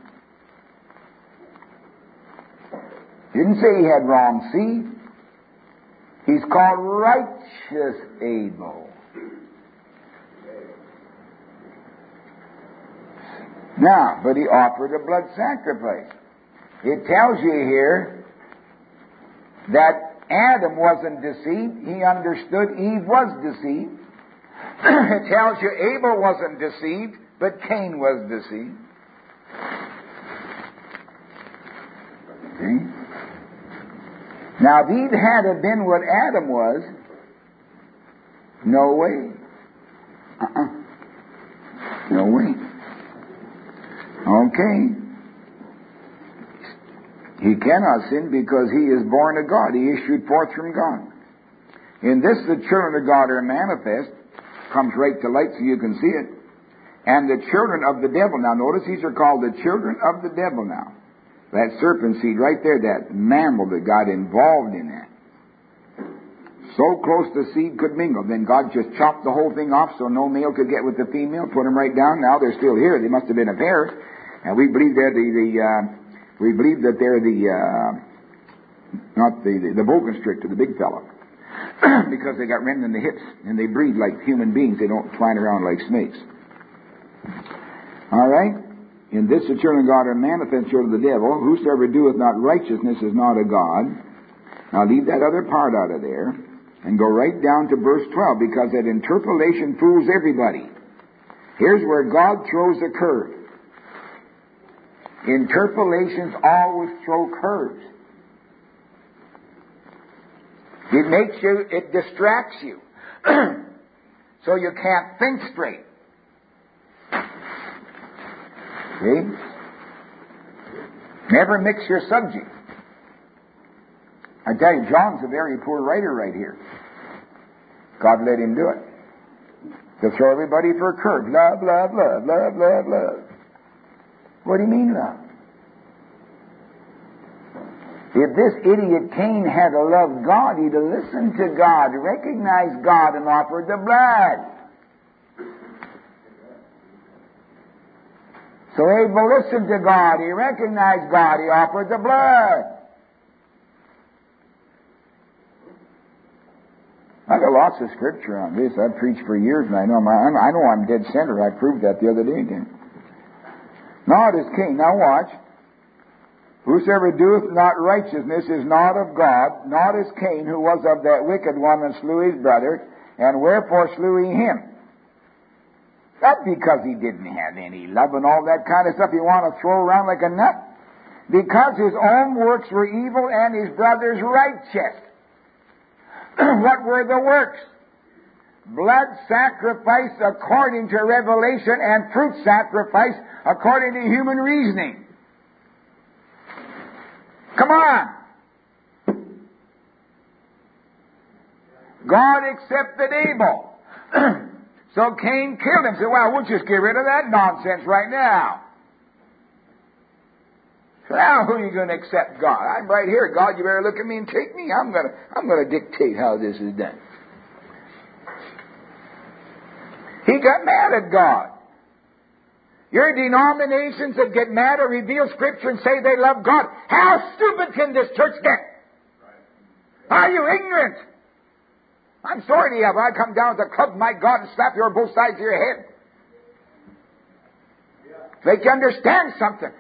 Speaker 2: Didn't say he had wrong seed. He's called righteous Abel. Now, but he offered a blood sacrifice. It tells you here that Adam wasn't deceived. He understood Eve was deceived. It tells you Abel wasn't deceived, but Cain was deceived. See? Now, if Eve had been what Adam was, no way. No way. Okay. He cannot sin because he is born of God. He issued forth from God. In this, the children of God are manifest. Comes right to light so you can see it. And the children of the devil. Now notice these are called the children of the devil now. That serpent seed right there, that mammal that got involved in that. So close the seed could mingle. Then God just chopped the whole thing off so no male could get with the female, put them right down. Now they're still here. They must have been a pair. And we believe they're we believe that they're not the boa constrictor, the big fellow. Because they got rent in the hips and they breathe like human beings. They don't twine around like snakes. All right? In this the children of God are manifest children of the devil. Whosoever doeth not righteousness is not of God. Now leave that other part out of there and go right down to verse 12, because that interpolation fools everybody. Here's where God throws a curve. Interpolations always throw curves. It distracts you. So you can't think straight. See? Never mix your subject. I tell you, John's a very poor writer right here. God let him do it. To throw everybody for a curve. Love, love, love, love, love, love. What do you mean, love? If this idiot Cain had to love God, he'd have listened to God, recognized God, and offered the blood. So Abel listened to God. He recognized God. He offered the blood. I got lots of scripture on this. I've preached for years, and I know I'm dead center. I proved that the other day again. Not as Cain. Now watch. Whosoever doeth not righteousness is not of God, not as Cain, who was of that wicked one and slew his brother. And wherefore slew he him? Not because he didn't have any love and all that kind of stuff you want to throw around like a nut. Because his own works were evil and his brother's righteous. What were the works? Blood sacrifice according to revelation and fruit sacrifice according to human reasoning. Come on. God accepted Abel. So Cain killed him. Said, well, we'll just get rid of that nonsense right now. So now who are you going to accept? God. I'm right here. God, you better look at me and take me. I'm going to dictate how this is done. He got mad at God. Your denominations that get mad or reveal Scripture and say they love God, how stupid can this church get? Are you ignorant? I'm sorry to you, but I come down with a club, my God, and slap you on both sides of your head. Make you understand something.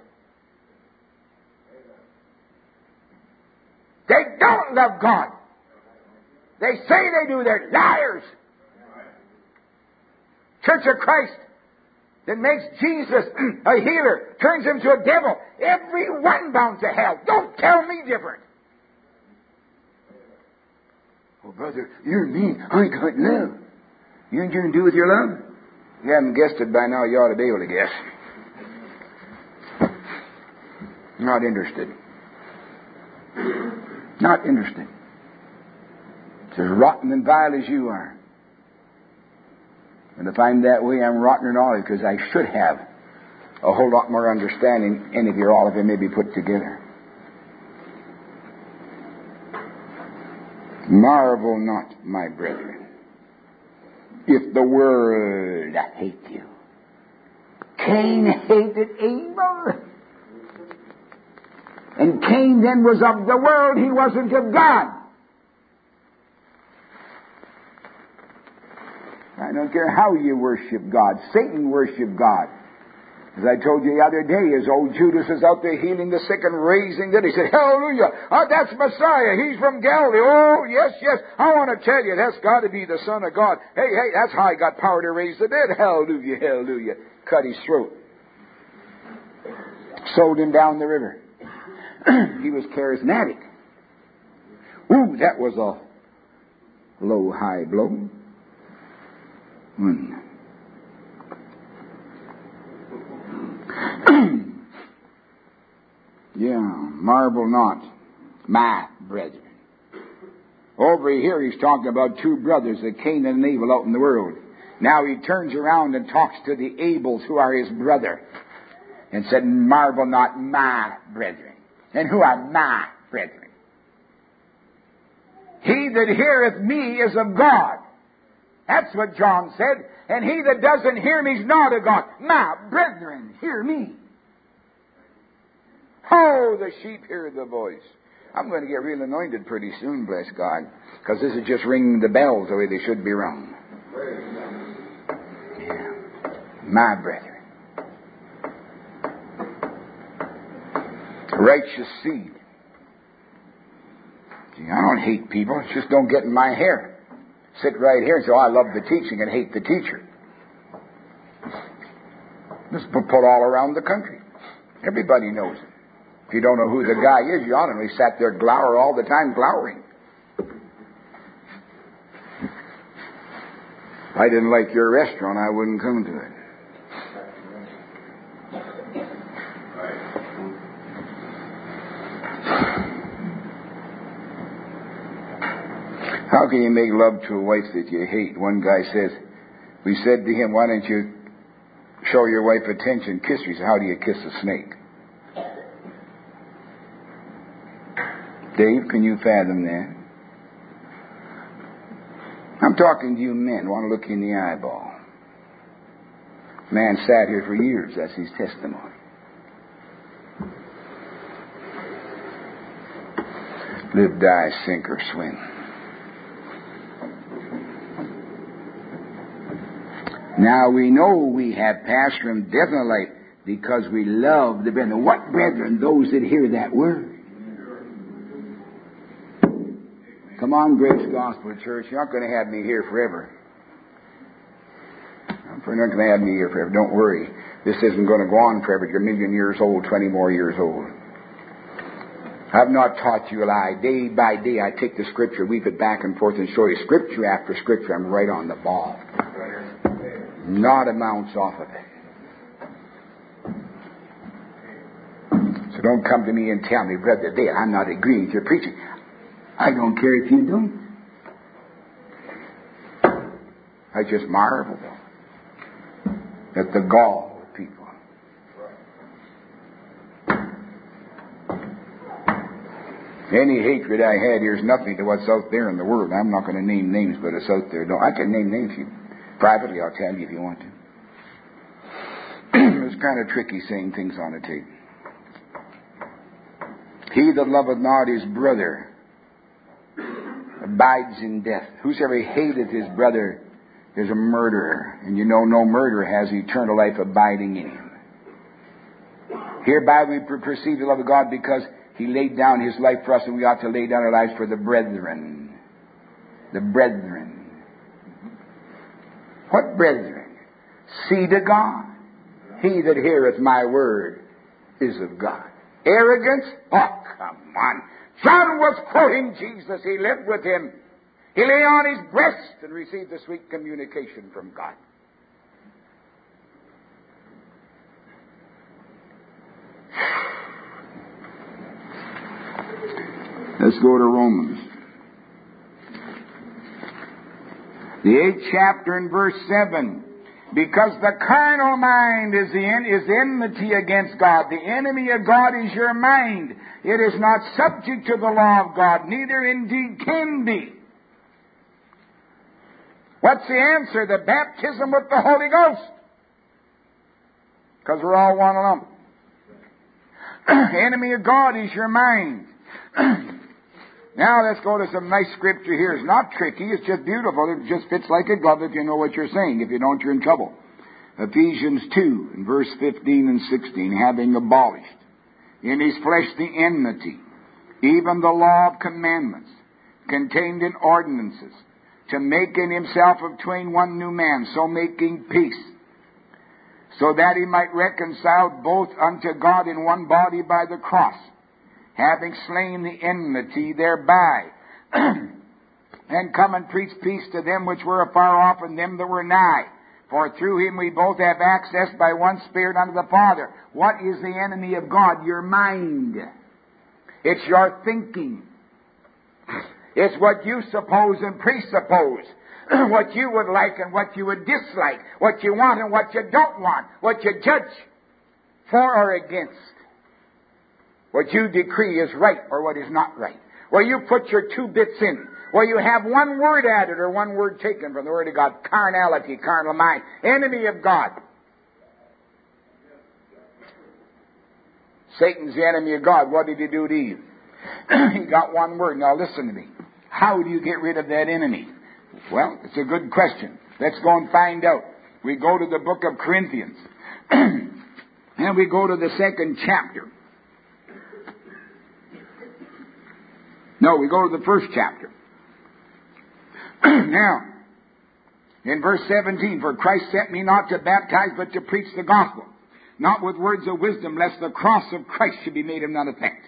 Speaker 2: They don't love God. They say they do. They're liars. Church of Christ that makes Jesus a healer turns him to a devil. Everyone bound to hell. Don't tell me different. Oh, brother, you're mean. I got love. You know what you can do with your love? If you haven't guessed it by now, you ought to be able to guess. Not interested. Not interested. It's as rotten and vile as you are. And if I'm that way, I'm rotten and all because I should have a whole lot more understanding than any of you, all of you, maybe put together. Marvel not, my brethren, if the world hate you. Cain hated Abel. And Cain then was of the world. He wasn't of God. I don't care how you worship God. Satan worshiped God. As I told you the other day, as old Judas is out there healing the sick and raising them, he said, hallelujah, that's Messiah. He's from Galilee. Oh, yes, yes. I want to tell you, that's got to be the Son of God. Hey, that's how he got power to raise the dead. Hallelujah, hallelujah. Cut his throat. Sold him down the river. He was charismatic. Ooh, that was a low, high blow. Yeah, marvel not, my brethren. Over here he's talking about two brothers, the Cain and Abel out in the world. Now he turns around and talks to the Abels who are his brother and said, marvel not, my brethren. And who are my brethren? He that heareth me is of God. That's what John said. And he that doesn't hear me is not of God. My brethren, hear me. Oh, the sheep hear the voice. I'm going to get real anointed pretty soon, bless God. Because this is just ringing the bells the way they should be rung. Yeah. My brethren. Righteous seed. See, I don't hate people. It just don't get in my hair. Sit right here and say, oh, I love the teaching and hate the teacher. This is put all around the country. Everybody knows it. If you don't know who the guy is, you honestly sat there glower all the time, glowering. If I didn't like your restaurant, I wouldn't come to it. How can you make love to a wife that you hate? One guy says, we said to him, why don't you show your wife attention, kiss her? He said, how do you kiss a snake? Dave, can you fathom that? I'm talking to you men, want to look you in the eyeball. Man sat here for years. That's his testimony. Live, die, sink, or swim. Now we know we have passed from death unto life because we love the brethren. What brethren? Those that hear that word. Come on, Grace Gospel Church. You're not going to have me here forever. You're not going to have me here forever. Don't worry. This isn't going to go on forever. You're a million years old, 20 more years old. I've not taught you a lie. Day by day I take the Scripture, weave it back and forth and show you Scripture after Scripture. I'm right on the ball. Not a ounce off of it. So don't come to me and tell me, Brother Dale, I'm not agreeing with your preaching. I don't care if you don't. I just marvel at the gall of people. Any hatred I had here is nothing to what's out there in the world. I'm not going to name names, but it's out there. No, I can name names. Privately, I'll tell you if you want to. It's kind of tricky saying things on a tape. He that loveth not his brother abides in death. Whosoever hateth his brother is a murderer. And you know no murderer has eternal life abiding in him. Hereby we perceive the love of God because He laid down His life for us, and we ought to lay down our lives for the brethren. The brethren. What brethren? Seed of God. He that heareth my word is of God. Arrogance? Oh, come on. John was quoting Jesus. He lived with Him. He lay on His breast and received the sweet communication from God. Let's go to Romans. The 8th chapter and verse 7. Because the carnal mind is enmity against God. The enemy of God is your mind. It is not subject to the law of God, neither indeed can be. What's the answer? The baptism with the Holy Ghost. Because we're all one lump. Enemy of God is your mind. Now let's go to some nice scripture here. It's not tricky, it's just beautiful. It just fits like a glove if you know what you're saying. If you don't, you're in trouble. Ephesians 2, in verse 15 and 16, having abolished in His flesh the enmity, even the law of commandments, contained in ordinances, to make in Himself of twain one new man, so making peace, so that He might reconcile both unto God in one body by the cross, having slain the enmity thereby, and come and preach peace to them which were afar off and them that were nigh. For through Him we both have access by one Spirit unto the Father. What is the enemy of God? Your mind. It's your thinking. It's what you suppose and presuppose. What you would like and what you would dislike. What you want and what you don't want. What you judge for or against. What you decree is right or what is not right. Where you put your 2 bits in. Where you have one word added or one word taken from the Word of God. Carnality, carnal mind. Enemy of God. Satan's the enemy of God. What did he do to Eve? He got one word. Now listen to me. How do you get rid of that enemy? Well, it's a good question. Let's go and find out. We go to the book of Corinthians. And we go to the 2nd chapter. No, we go to the 1st chapter. Now, in verse 17, for Christ sent me not to baptize, but to preach the gospel, not with words of wisdom, lest the cross of Christ should be made of none effect.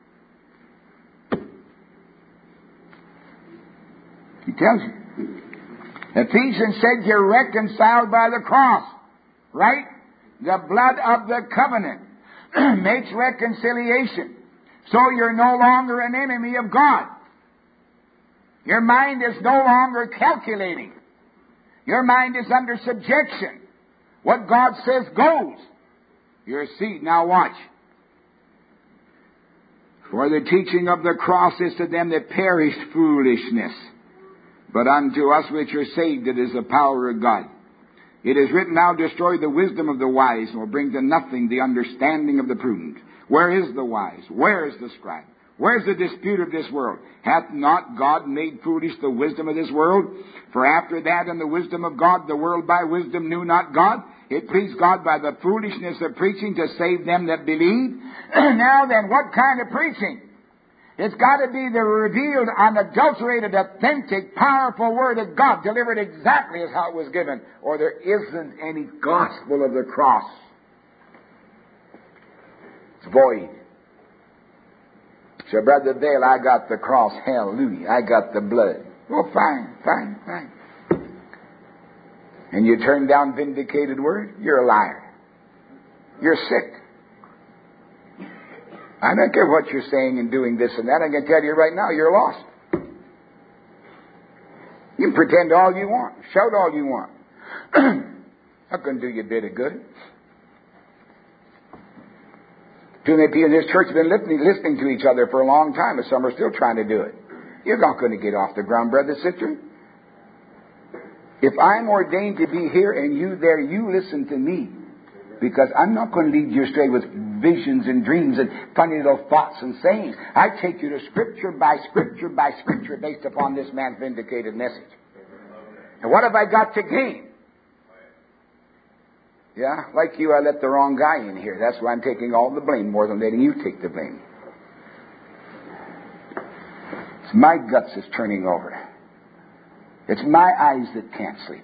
Speaker 2: He tells you. Ephesians said you're reconciled by the cross. Right? The blood of the covenant makes reconciliation. So you're no longer an enemy of God. Your mind is no longer calculating. Your mind is under subjection. What God says goes. Your seed. Now watch. For the teaching of the cross is to them that perish foolishness, but unto us which are saved it is the power of God. It is written, I'll destroy the wisdom of the wise, and will bring to nothing the understanding of the prudent. Where is the wise? Where is the scribe? Where is the dispute of this world? Hath not God made foolish the wisdom of this world? For after that, in the wisdom of God, the world by wisdom knew not God. It pleased God by the foolishness of preaching to save them that believe. Now then, what kind of preaching? It's got to be the revealed, unadulterated, authentic, powerful Word of God, delivered exactly as how it was given, or there isn't any gospel of the cross. It's void. So, Brother Dale, I got the cross. Hallelujah. I got the blood. Well, fine. And you turn down vindicated Word? You're a liar. You're sick. I don't care what you're saying and doing this and that. I can tell you right now, you're lost. You can pretend all you want. Shout all you want. Not going to do you a bit of good. Too many people in this church have been listening to each other for a long time, and some are still trying to do it. You're not going to get off the ground, brother, sister. If I'm ordained to be here and you there, you listen to me. Because I'm not going to lead you astray with visions and dreams and funny little thoughts and sayings. I take you to Scripture by Scripture by Scripture based upon this man's vindicated message. And what have I got to gain? Yeah, like you, I let the wrong guy in here. That's why I'm taking all the blame more than letting you take the blame. It's my guts that's turning over. It's my eyes that can't sleep.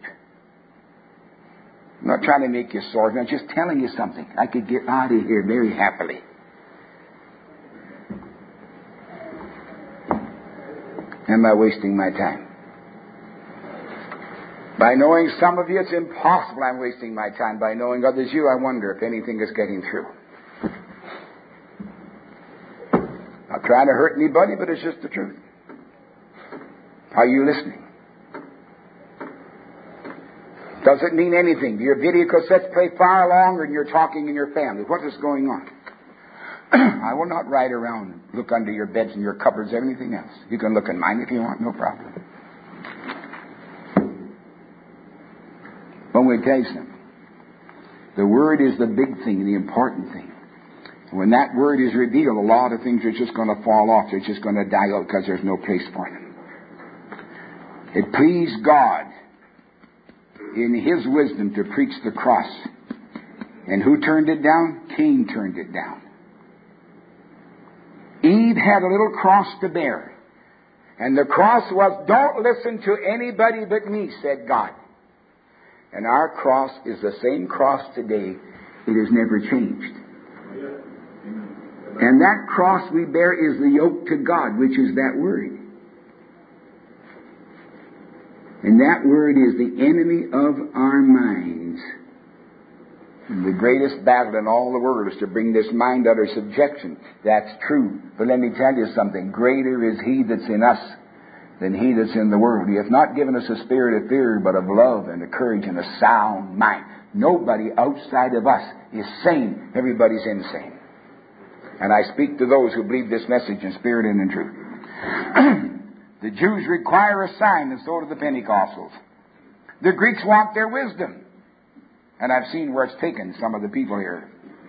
Speaker 2: I'm not trying to make you sore. I'm just telling you something. I could get out of here very happily. Am I wasting my time? By knowing some of you, it's impossible I'm wasting my time. By knowing others, I wonder if anything is getting through. Not trying to hurt anybody, but it's just the truth. Are you listening? Does it mean anything? Do your video cassettes play far longer than you're talking in your family? What is going on? I will not ride around and look under your beds and your cupboards and anything else. You can look in mine if you want, no problem. But we tell you something. The Word is the big thing, the important thing. When that Word is revealed, a lot of things are just going to fall off. They're just going to die out because there's no place for them. It pleased God in His wisdom to preach the cross. And who turned it down? Cain turned it down. Eve had a little cross to bear. And the cross was, don't listen to anybody but me, said God. And our cross is the same cross today. It has never changed. And that cross we bear is the yoke to God, which is that Word. And that Word is the enemy of our minds. And the greatest battle in all the world is to bring this mind under subjection. That's true. But let me tell you something. Greater is He that's in us than he that's in the world. He hath not given us a spirit of fear, but of love and of courage and a sound mind. Nobody outside of us is sane. Everybody's insane. And I speak to those who believe this message in spirit and in truth. The Jews require a sign, and so do the Pentecostals. The Greeks want their wisdom. And I've seen where it's taken some of the people here.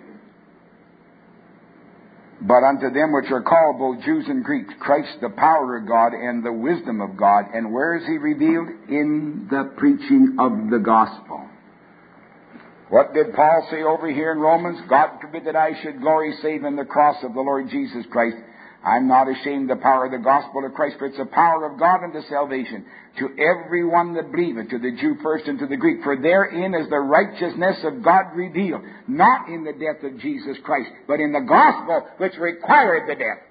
Speaker 2: But unto them which are called, both Jews and Greeks, Christ the power of God and the wisdom of God. And where is He revealed? In the preaching of the gospel. What did Paul say over here in Romans? God forbid that I should glory save in the cross of the Lord Jesus Christ. I'm not ashamed of the power of the gospel of Christ, for it's the power of God unto salvation to everyone that believeth, to the Jew first and to the Greek. For therein is the righteousness of God revealed, not in the death of Jesus Christ, but in the gospel which required the death.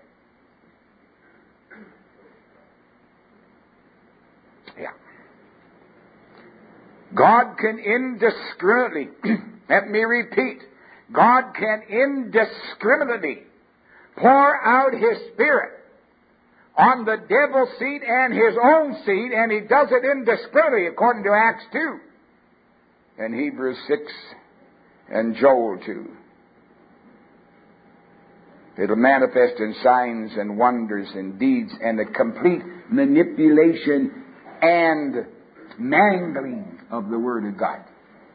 Speaker 2: Yeah. God can indiscriminately, let me repeat, God can indiscriminately pour out His Spirit on the devil's seed and His own seed, and He does it indiscriminately according to Acts 2 and Hebrews 6 and Joel 2. It'll manifest in signs and wonders and deeds and a complete manipulation and mangling of the Word of God.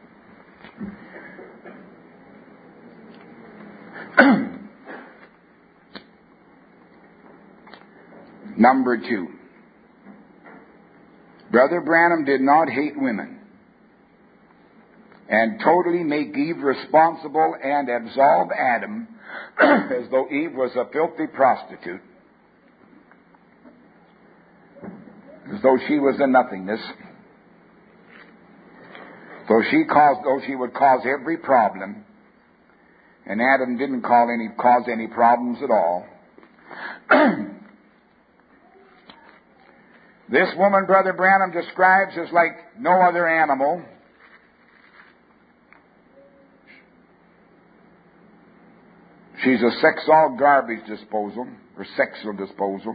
Speaker 2: Number 2. Brother Branham did not hate women and totally make Eve responsible and absolve Adam as though Eve was a filthy prostitute, as though she was a nothingness, though she would cause every problem, and Adam didn't cause any problems at all. This woman, Brother Branham describes as like no other animal. She's a sexual garbage disposal, or sexual disposal.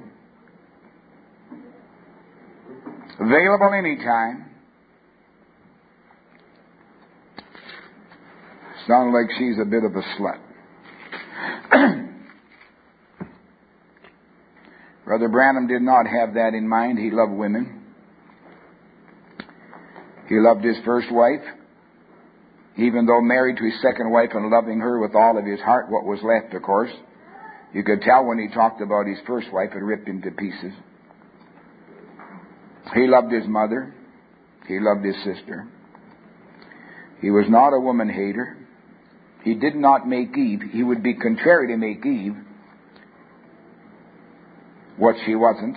Speaker 2: Available anytime. Sounds like she's a bit of a slut. Brother Branham did not have that in mind. He loved women. He loved his first wife. Even though married to his second wife and loving her with all of his heart, what was left, of course, you could tell when he talked about his first wife, it ripped him to pieces. He loved his mother. He loved his sister. He was not a woman hater. He did not make Eve. He would be contrary to make Eve what she wasn't.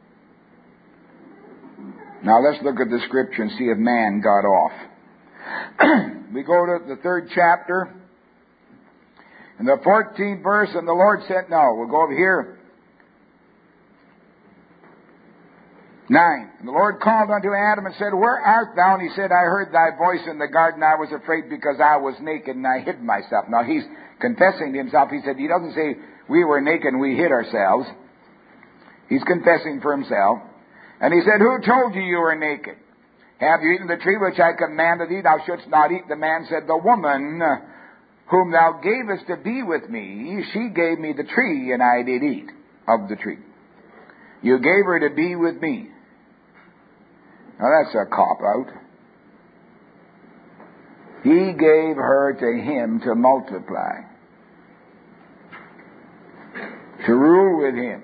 Speaker 2: Now let's look at the scripture and see if man got off. We go to the 3rd chapter, in the 14th verse, and the Lord said, no, we'll go over here. 9. And the Lord called unto Adam and said, where art thou? And he said, I heard thy voice in the garden. I was afraid because I was naked and I hid myself. Now he's confessing to himself. He said, he doesn't say we were naked and we hid ourselves. He's confessing for himself. And he said, who told you you were naked? Have you eaten the tree which I commanded thee? Thou shouldst not eat. The man said, the woman whom thou gavest to be with me, she gave me the tree, and I did eat of the tree. You gave her to be with me. Now that's a cop-out. He gave her to him to multiply, to rule with him.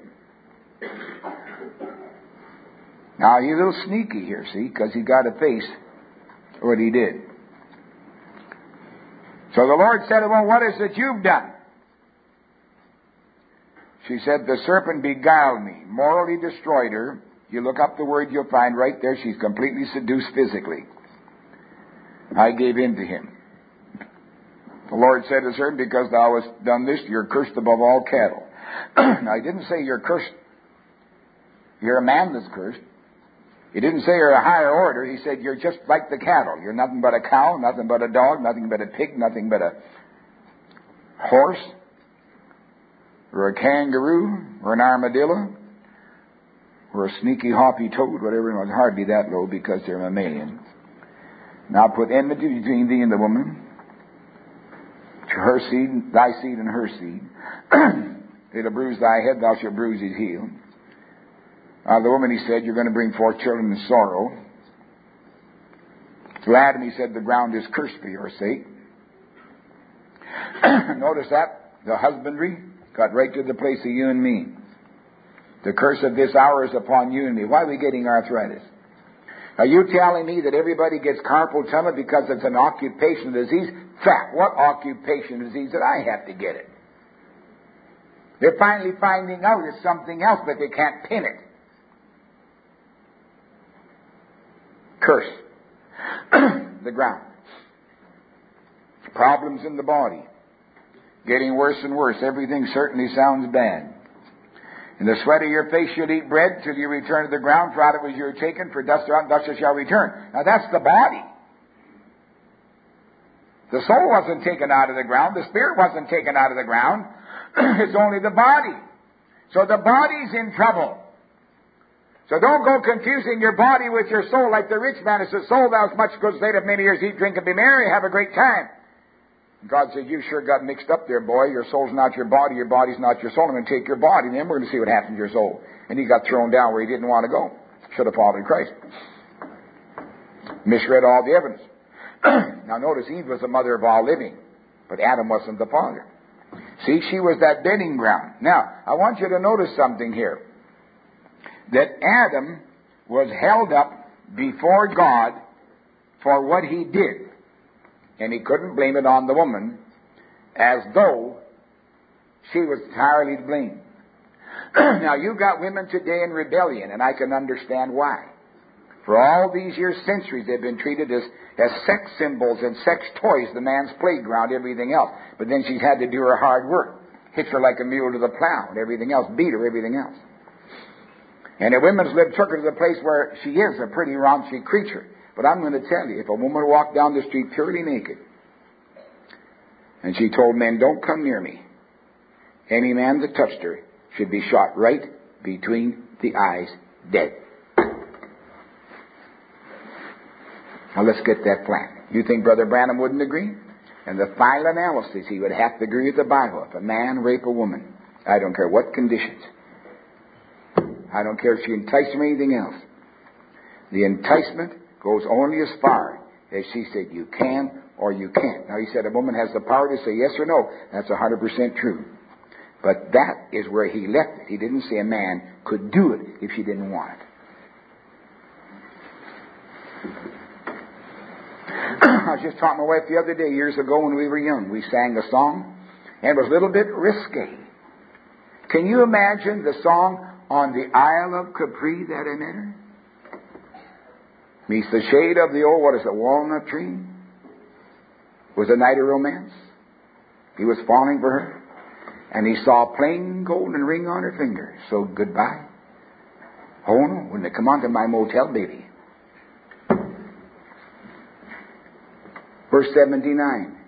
Speaker 2: Now, he's a little sneaky here, see, because he got to face what he did. So the Lord said, well, what is it you've done? She said, the serpent beguiled me, morally destroyed her. You look up the word, you'll find right there, she's completely seduced physically. I gave in to him. The Lord said to the serpent, because thou hast done this, you're cursed above all cattle. Now, he didn't say you're cursed. You're a man that's cursed. He didn't say you're a higher order. He said you're just like the cattle. You're nothing but a cow, nothing but a dog, nothing but a pig, nothing but a horse, or a kangaroo, or an armadillo, or a sneaky hoppy toad, whatever. It was hardly that low because they're mammalian. Now put enmity between thee and the woman, to her seed, thy seed and her seed. It'll bruise thy head, thou shalt bruise his heel. The woman, he said, you're going to bring forth children in sorrow. To Adam, he said, the ground is cursed for your sake. Notice that. The husbandry got right to the place of you and me. The curse of this hour is upon you and me. Why are we getting arthritis? Are you telling me that everybody gets carpal tunnel because it's an occupational disease? Fact, what occupational disease did I have to get it? They're finally finding out it's something else, but they can't pin it. Curse. The ground. Problems in the body. Getting worse and worse. Everything certainly sounds bad. In the sweat of your face you'll eat bread till you return to the ground, for out of it was you were taken, for dust thereof, dust it shall return. Now that's the body. The soul wasn't taken out of the ground. The spirit wasn't taken out of the ground. It's only the body. So the body's in trouble. So don't go confusing your body with your soul like the rich man who says, soul, thou hast much good state of many years, eat, drink, and be merry, have a great time. And God said, you sure got mixed up there, boy. Your soul's not your body's not your soul. I'm going to take your body, and then we're going to see what happens to your soul. And he got thrown down where he didn't want to go. Should have followed Christ. Misread all the evidence. Now notice, Eve was the mother of all living, but Adam wasn't the father. See, she was that bedding ground. Now, I want you to notice something here. That Adam was held up before God for what he did. And he couldn't blame it on the woman, as though she was entirely to blame. Now, you've got women today in rebellion, and I can understand why. For all these years, centuries, they've been treated as sex symbols and sex toys, the man's playground, everything else. But then she's had to do her hard work, hitch her like a mule to the plow, and everything else, beat her, everything else. And a woman's lib took her to the place where she is a pretty raunchy creature. But I'm going to tell you, if a woman walked down the street purely naked, and she told men, don't come near me, any man that touched her should be shot right between the eyes, dead. Now let's get that flat. You think Brother Branham wouldn't agree? And the final analysis, he would have to agree with the Bible. If a man rape a woman, I don't care what conditions. I don't care if she enticed him or anything else. The enticement goes only as far as she said you can or you can't. Now he said a woman has the power to say yes or no. That's 100% true. But that is where he left it. He didn't say a man could do it if she didn't want it. I was just talking to my wife the other day, years ago when we were young. We sang a song, and it was a little bit risque. Can you imagine the song On the Isle of Capri that I met her? Meets the shade of the old, walnut tree. Was a night of romance. He was falling for her. And he saw a plain golden ring on her finger. So goodbye. Oh no, when they come on to my motel, baby. Verse 79.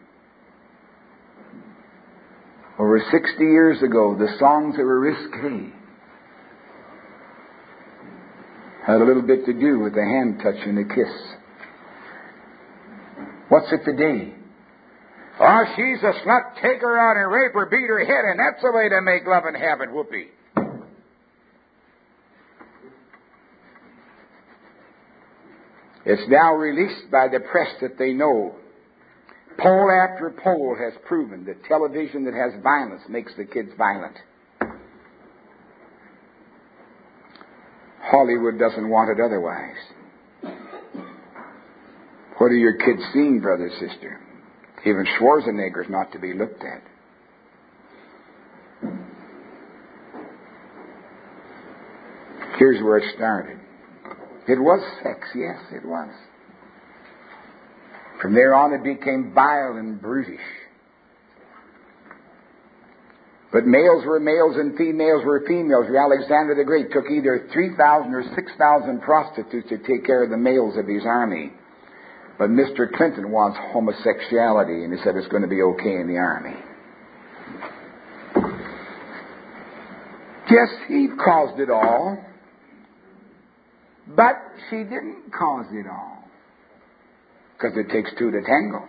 Speaker 2: Over 60 years ago, the songs that were risque had a little bit to do with the hand touch and the kiss. What's it today? Oh, she's a slut. Take her out and rape her, beat her head, and that's the way to make love and have it. Whoopee. It's now released by the press that they know. Poll after poll has proven that television that has violence makes the kids violent. Hollywood doesn't want it otherwise. What are your kids seeing, brother, sister? Even Schwarzenegger's not to be looked at. Here's where it started. It was sex, yes, it was. From there on it became vile and brutish. But males were males and females were females. Alexander the Great took either 3,000 or 6,000 prostitutes to take care of the males of his army. But Mr. Clinton wants homosexuality, and he said it's going to be okay in the army. Yes, Eve caused it all, but she didn't cause it all. Because it takes two to tango.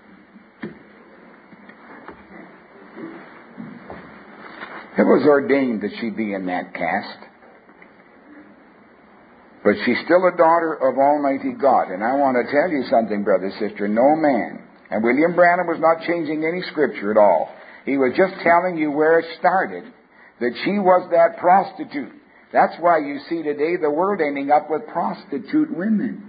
Speaker 2: It was ordained that she be in that caste. But she's still a daughter of Almighty God. And I want to tell you something, brother, sister. No man. And William Branham was not changing any scripture at all. He was just telling you where it started. That she was that prostitute. That's why you see today the world ending up with prostitute women.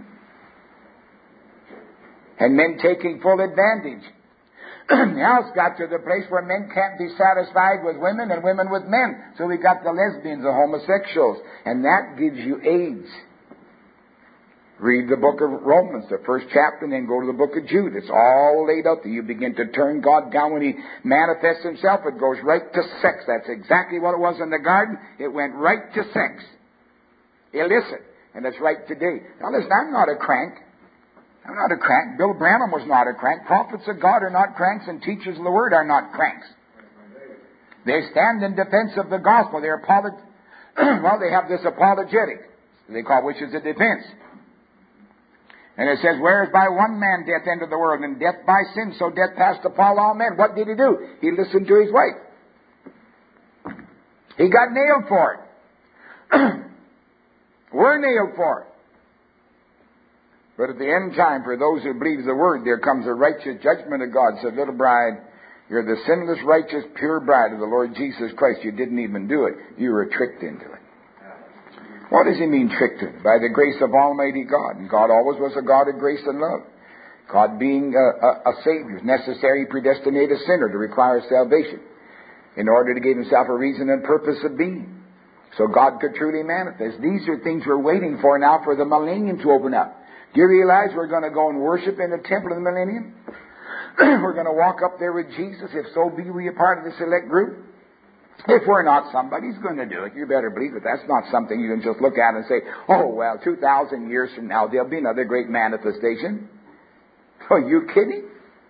Speaker 2: And men taking full advantage. Now it's got to the place where men can't be satisfied with women and women with men. So we've got the lesbians, the homosexuals. And that gives you AIDS. Read the book of Romans, the first chapter, and then go to the book of Jude. It's all laid out there. You begin to turn God down when He manifests Himself. It goes right to sex. That's exactly what it was in the garden. It went right to sex. Illicit. And it's right today. Now listen, I'm not a crank. I'm not a crank. Bill Branham was not a crank. Prophets of God are not cranks, and teachers of the Word are not cranks. They stand in defense of the gospel. They're they have this apologetic, they call, which is a defense. And it says, whereas by one man death entered the world, and death by sin, so death passed upon all men. What did he do? He listened to his wife. He got nailed for it. We're nailed for it. But at the end time, for those who believe the word, there comes a righteous judgment of God. Said, little bride, You're the sinless, righteous, pure bride of the Lord Jesus Christ. You didn't even do it. You were tricked into it. What does he mean, tricked into? By the grace of Almighty God. And God always was a God of grace and love. God being a Savior, necessary, predestinated sinner to require salvation in order to give himself a reason and purpose of being. So God could truly manifest. These are things we're waiting for now for the millennium to open up. Do you realize we're going to go and worship in the temple of the millennium? We're going to walk up there with Jesus. If so be we a part of the select group. If we're not, somebody's going to do it. You better believe it. That's not something you can just look at and say, oh, well, 2,000 years from now, there'll be another great manifestation. Are you kidding?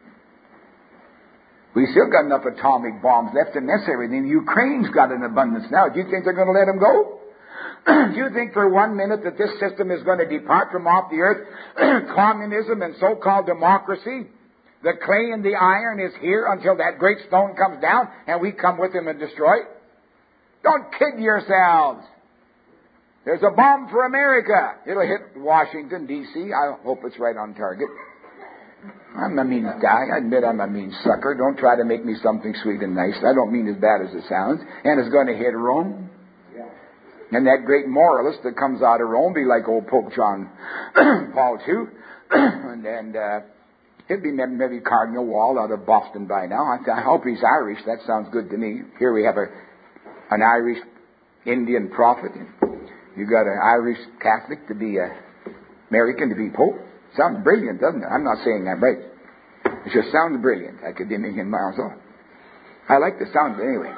Speaker 2: We still got enough atomic bombs left to mess everything. Ukraine's got an abundance now. Do you think they're going to let them go? Do you think for 1 minute that this system is going to depart from off the earth? Communism and so-called democracy. The clay and the iron is here until that great stone comes down and we come with him and destroy it. Don't kid yourselves. There's a bomb for America. It'll hit Washington, D.C. I hope it's right on target. I'm a mean guy. I admit I'm a mean sucker. Don't try to make me something sweet and nice. I don't mean as bad as it sounds. And it's going to hit Rome. And that great moralist that comes out of Rome be like old Pope John Paul II. and he'd be maybe Cardinal Wall out of Boston by now. I hope he's Irish. That sounds good to me. Here we have an Irish Indian prophet. You got an Irish Catholic to be American to be Pope. Sounds brilliant, doesn't it? I'm not saying I'm right. It just sounds brilliant. Academic and miles off. I like the sound of it anyway.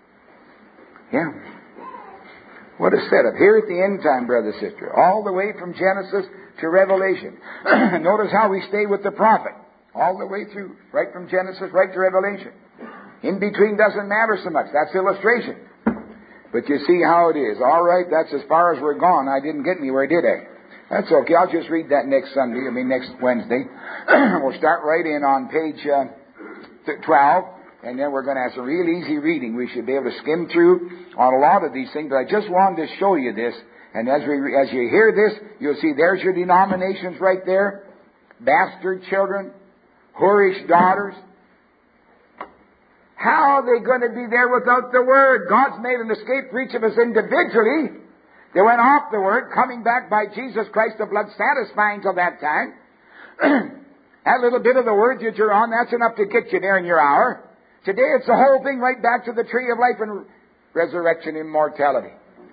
Speaker 2: Yeah. What a setup. Here at the end time, brother, sister. All the way from Genesis to Revelation. Notice how we stay with the prophet. All the way through. Right from Genesis, right to Revelation. In between doesn't matter so much. That's illustration. But you see how it is. All right, that's as far as we're gone. I didn't get anywhere, did I? That's okay. I'll just read that next Wednesday. We'll start right in on page 12. And then we're going to have some real easy reading. We should be able to skim through on a lot of these things. But I just wanted to show you this. And as you hear this, you'll see there's your denominations right there. Bastard children, whorish daughters. How are they going to be there without the Word? God's made an escape for each of us individually. They went off the Word, coming back by Jesus Christ, the blood satisfying till that time. That little bit of the Word that you're on, that's enough to get you there in your hour. Today it's the whole thing right back to the tree of life and resurrection, immortality.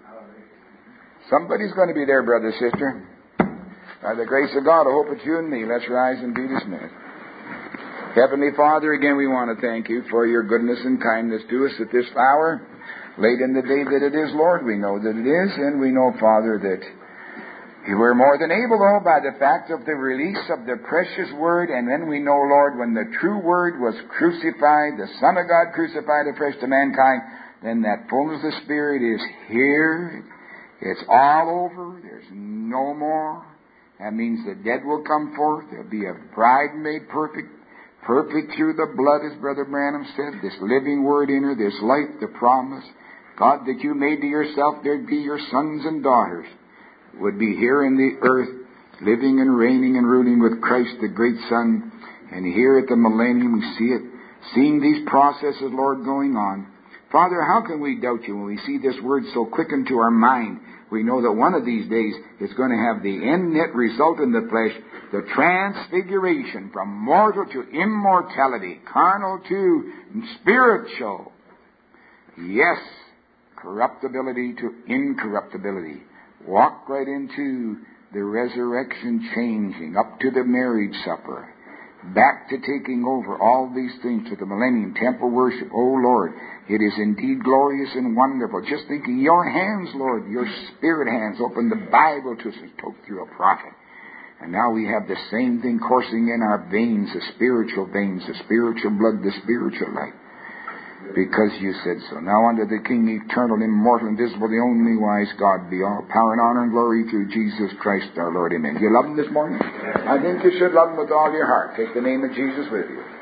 Speaker 2: Somebody's going to be there, brother, sister. By the grace of God, I hope it's you and me. Let's rise and be dismissed. Heavenly Father, again we want to thank you for your goodness and kindness to us at this hour. Late in the day that it is, Lord, we know that it is, and we know, Father, that you were more than able, though, by the fact of the release of the precious Word, and then we know, Lord, when the true Word was crucified, the Son of God crucified afresh to mankind, then that fullness of the Spirit is here. It's all over. There's no more. That means the dead will come forth. There'll be a bride made perfect. Perfect through the blood, as Brother Branham said. This living Word in her, this life, the promise. God, that you made to yourself, there'd be your sons and daughters, would be here in the earth, living and reigning and ruling with Christ, the great Son. And here at the millennium, we see it, seeing these processes, Lord, going on. Father, how can we doubt you when we see this Word so quickened to our mind? We know that one of these days it's going to have the end net result in the flesh, the transfiguration from mortal to immortality, carnal to spiritual. Yes, corruptibility to incorruptibility. Walk right into the resurrection changing, up to the marriage supper, back to taking over all these things to the millennium, temple worship. Oh, Lord, it is indeed glorious and wonderful. Just thinking your hands, Lord, your spirit hands, opened the Bible to us and spoke through a prophet. And now we have the same thing coursing in our veins, the spiritual blood, the spiritual life. Because you said so. Now unto the King, eternal, immortal, invisible, the only wise God, be all power and honor and glory through Jesus Christ our Lord. Amen. You love Him this morning? I think you should love Him with all your heart. Take the name of Jesus with you.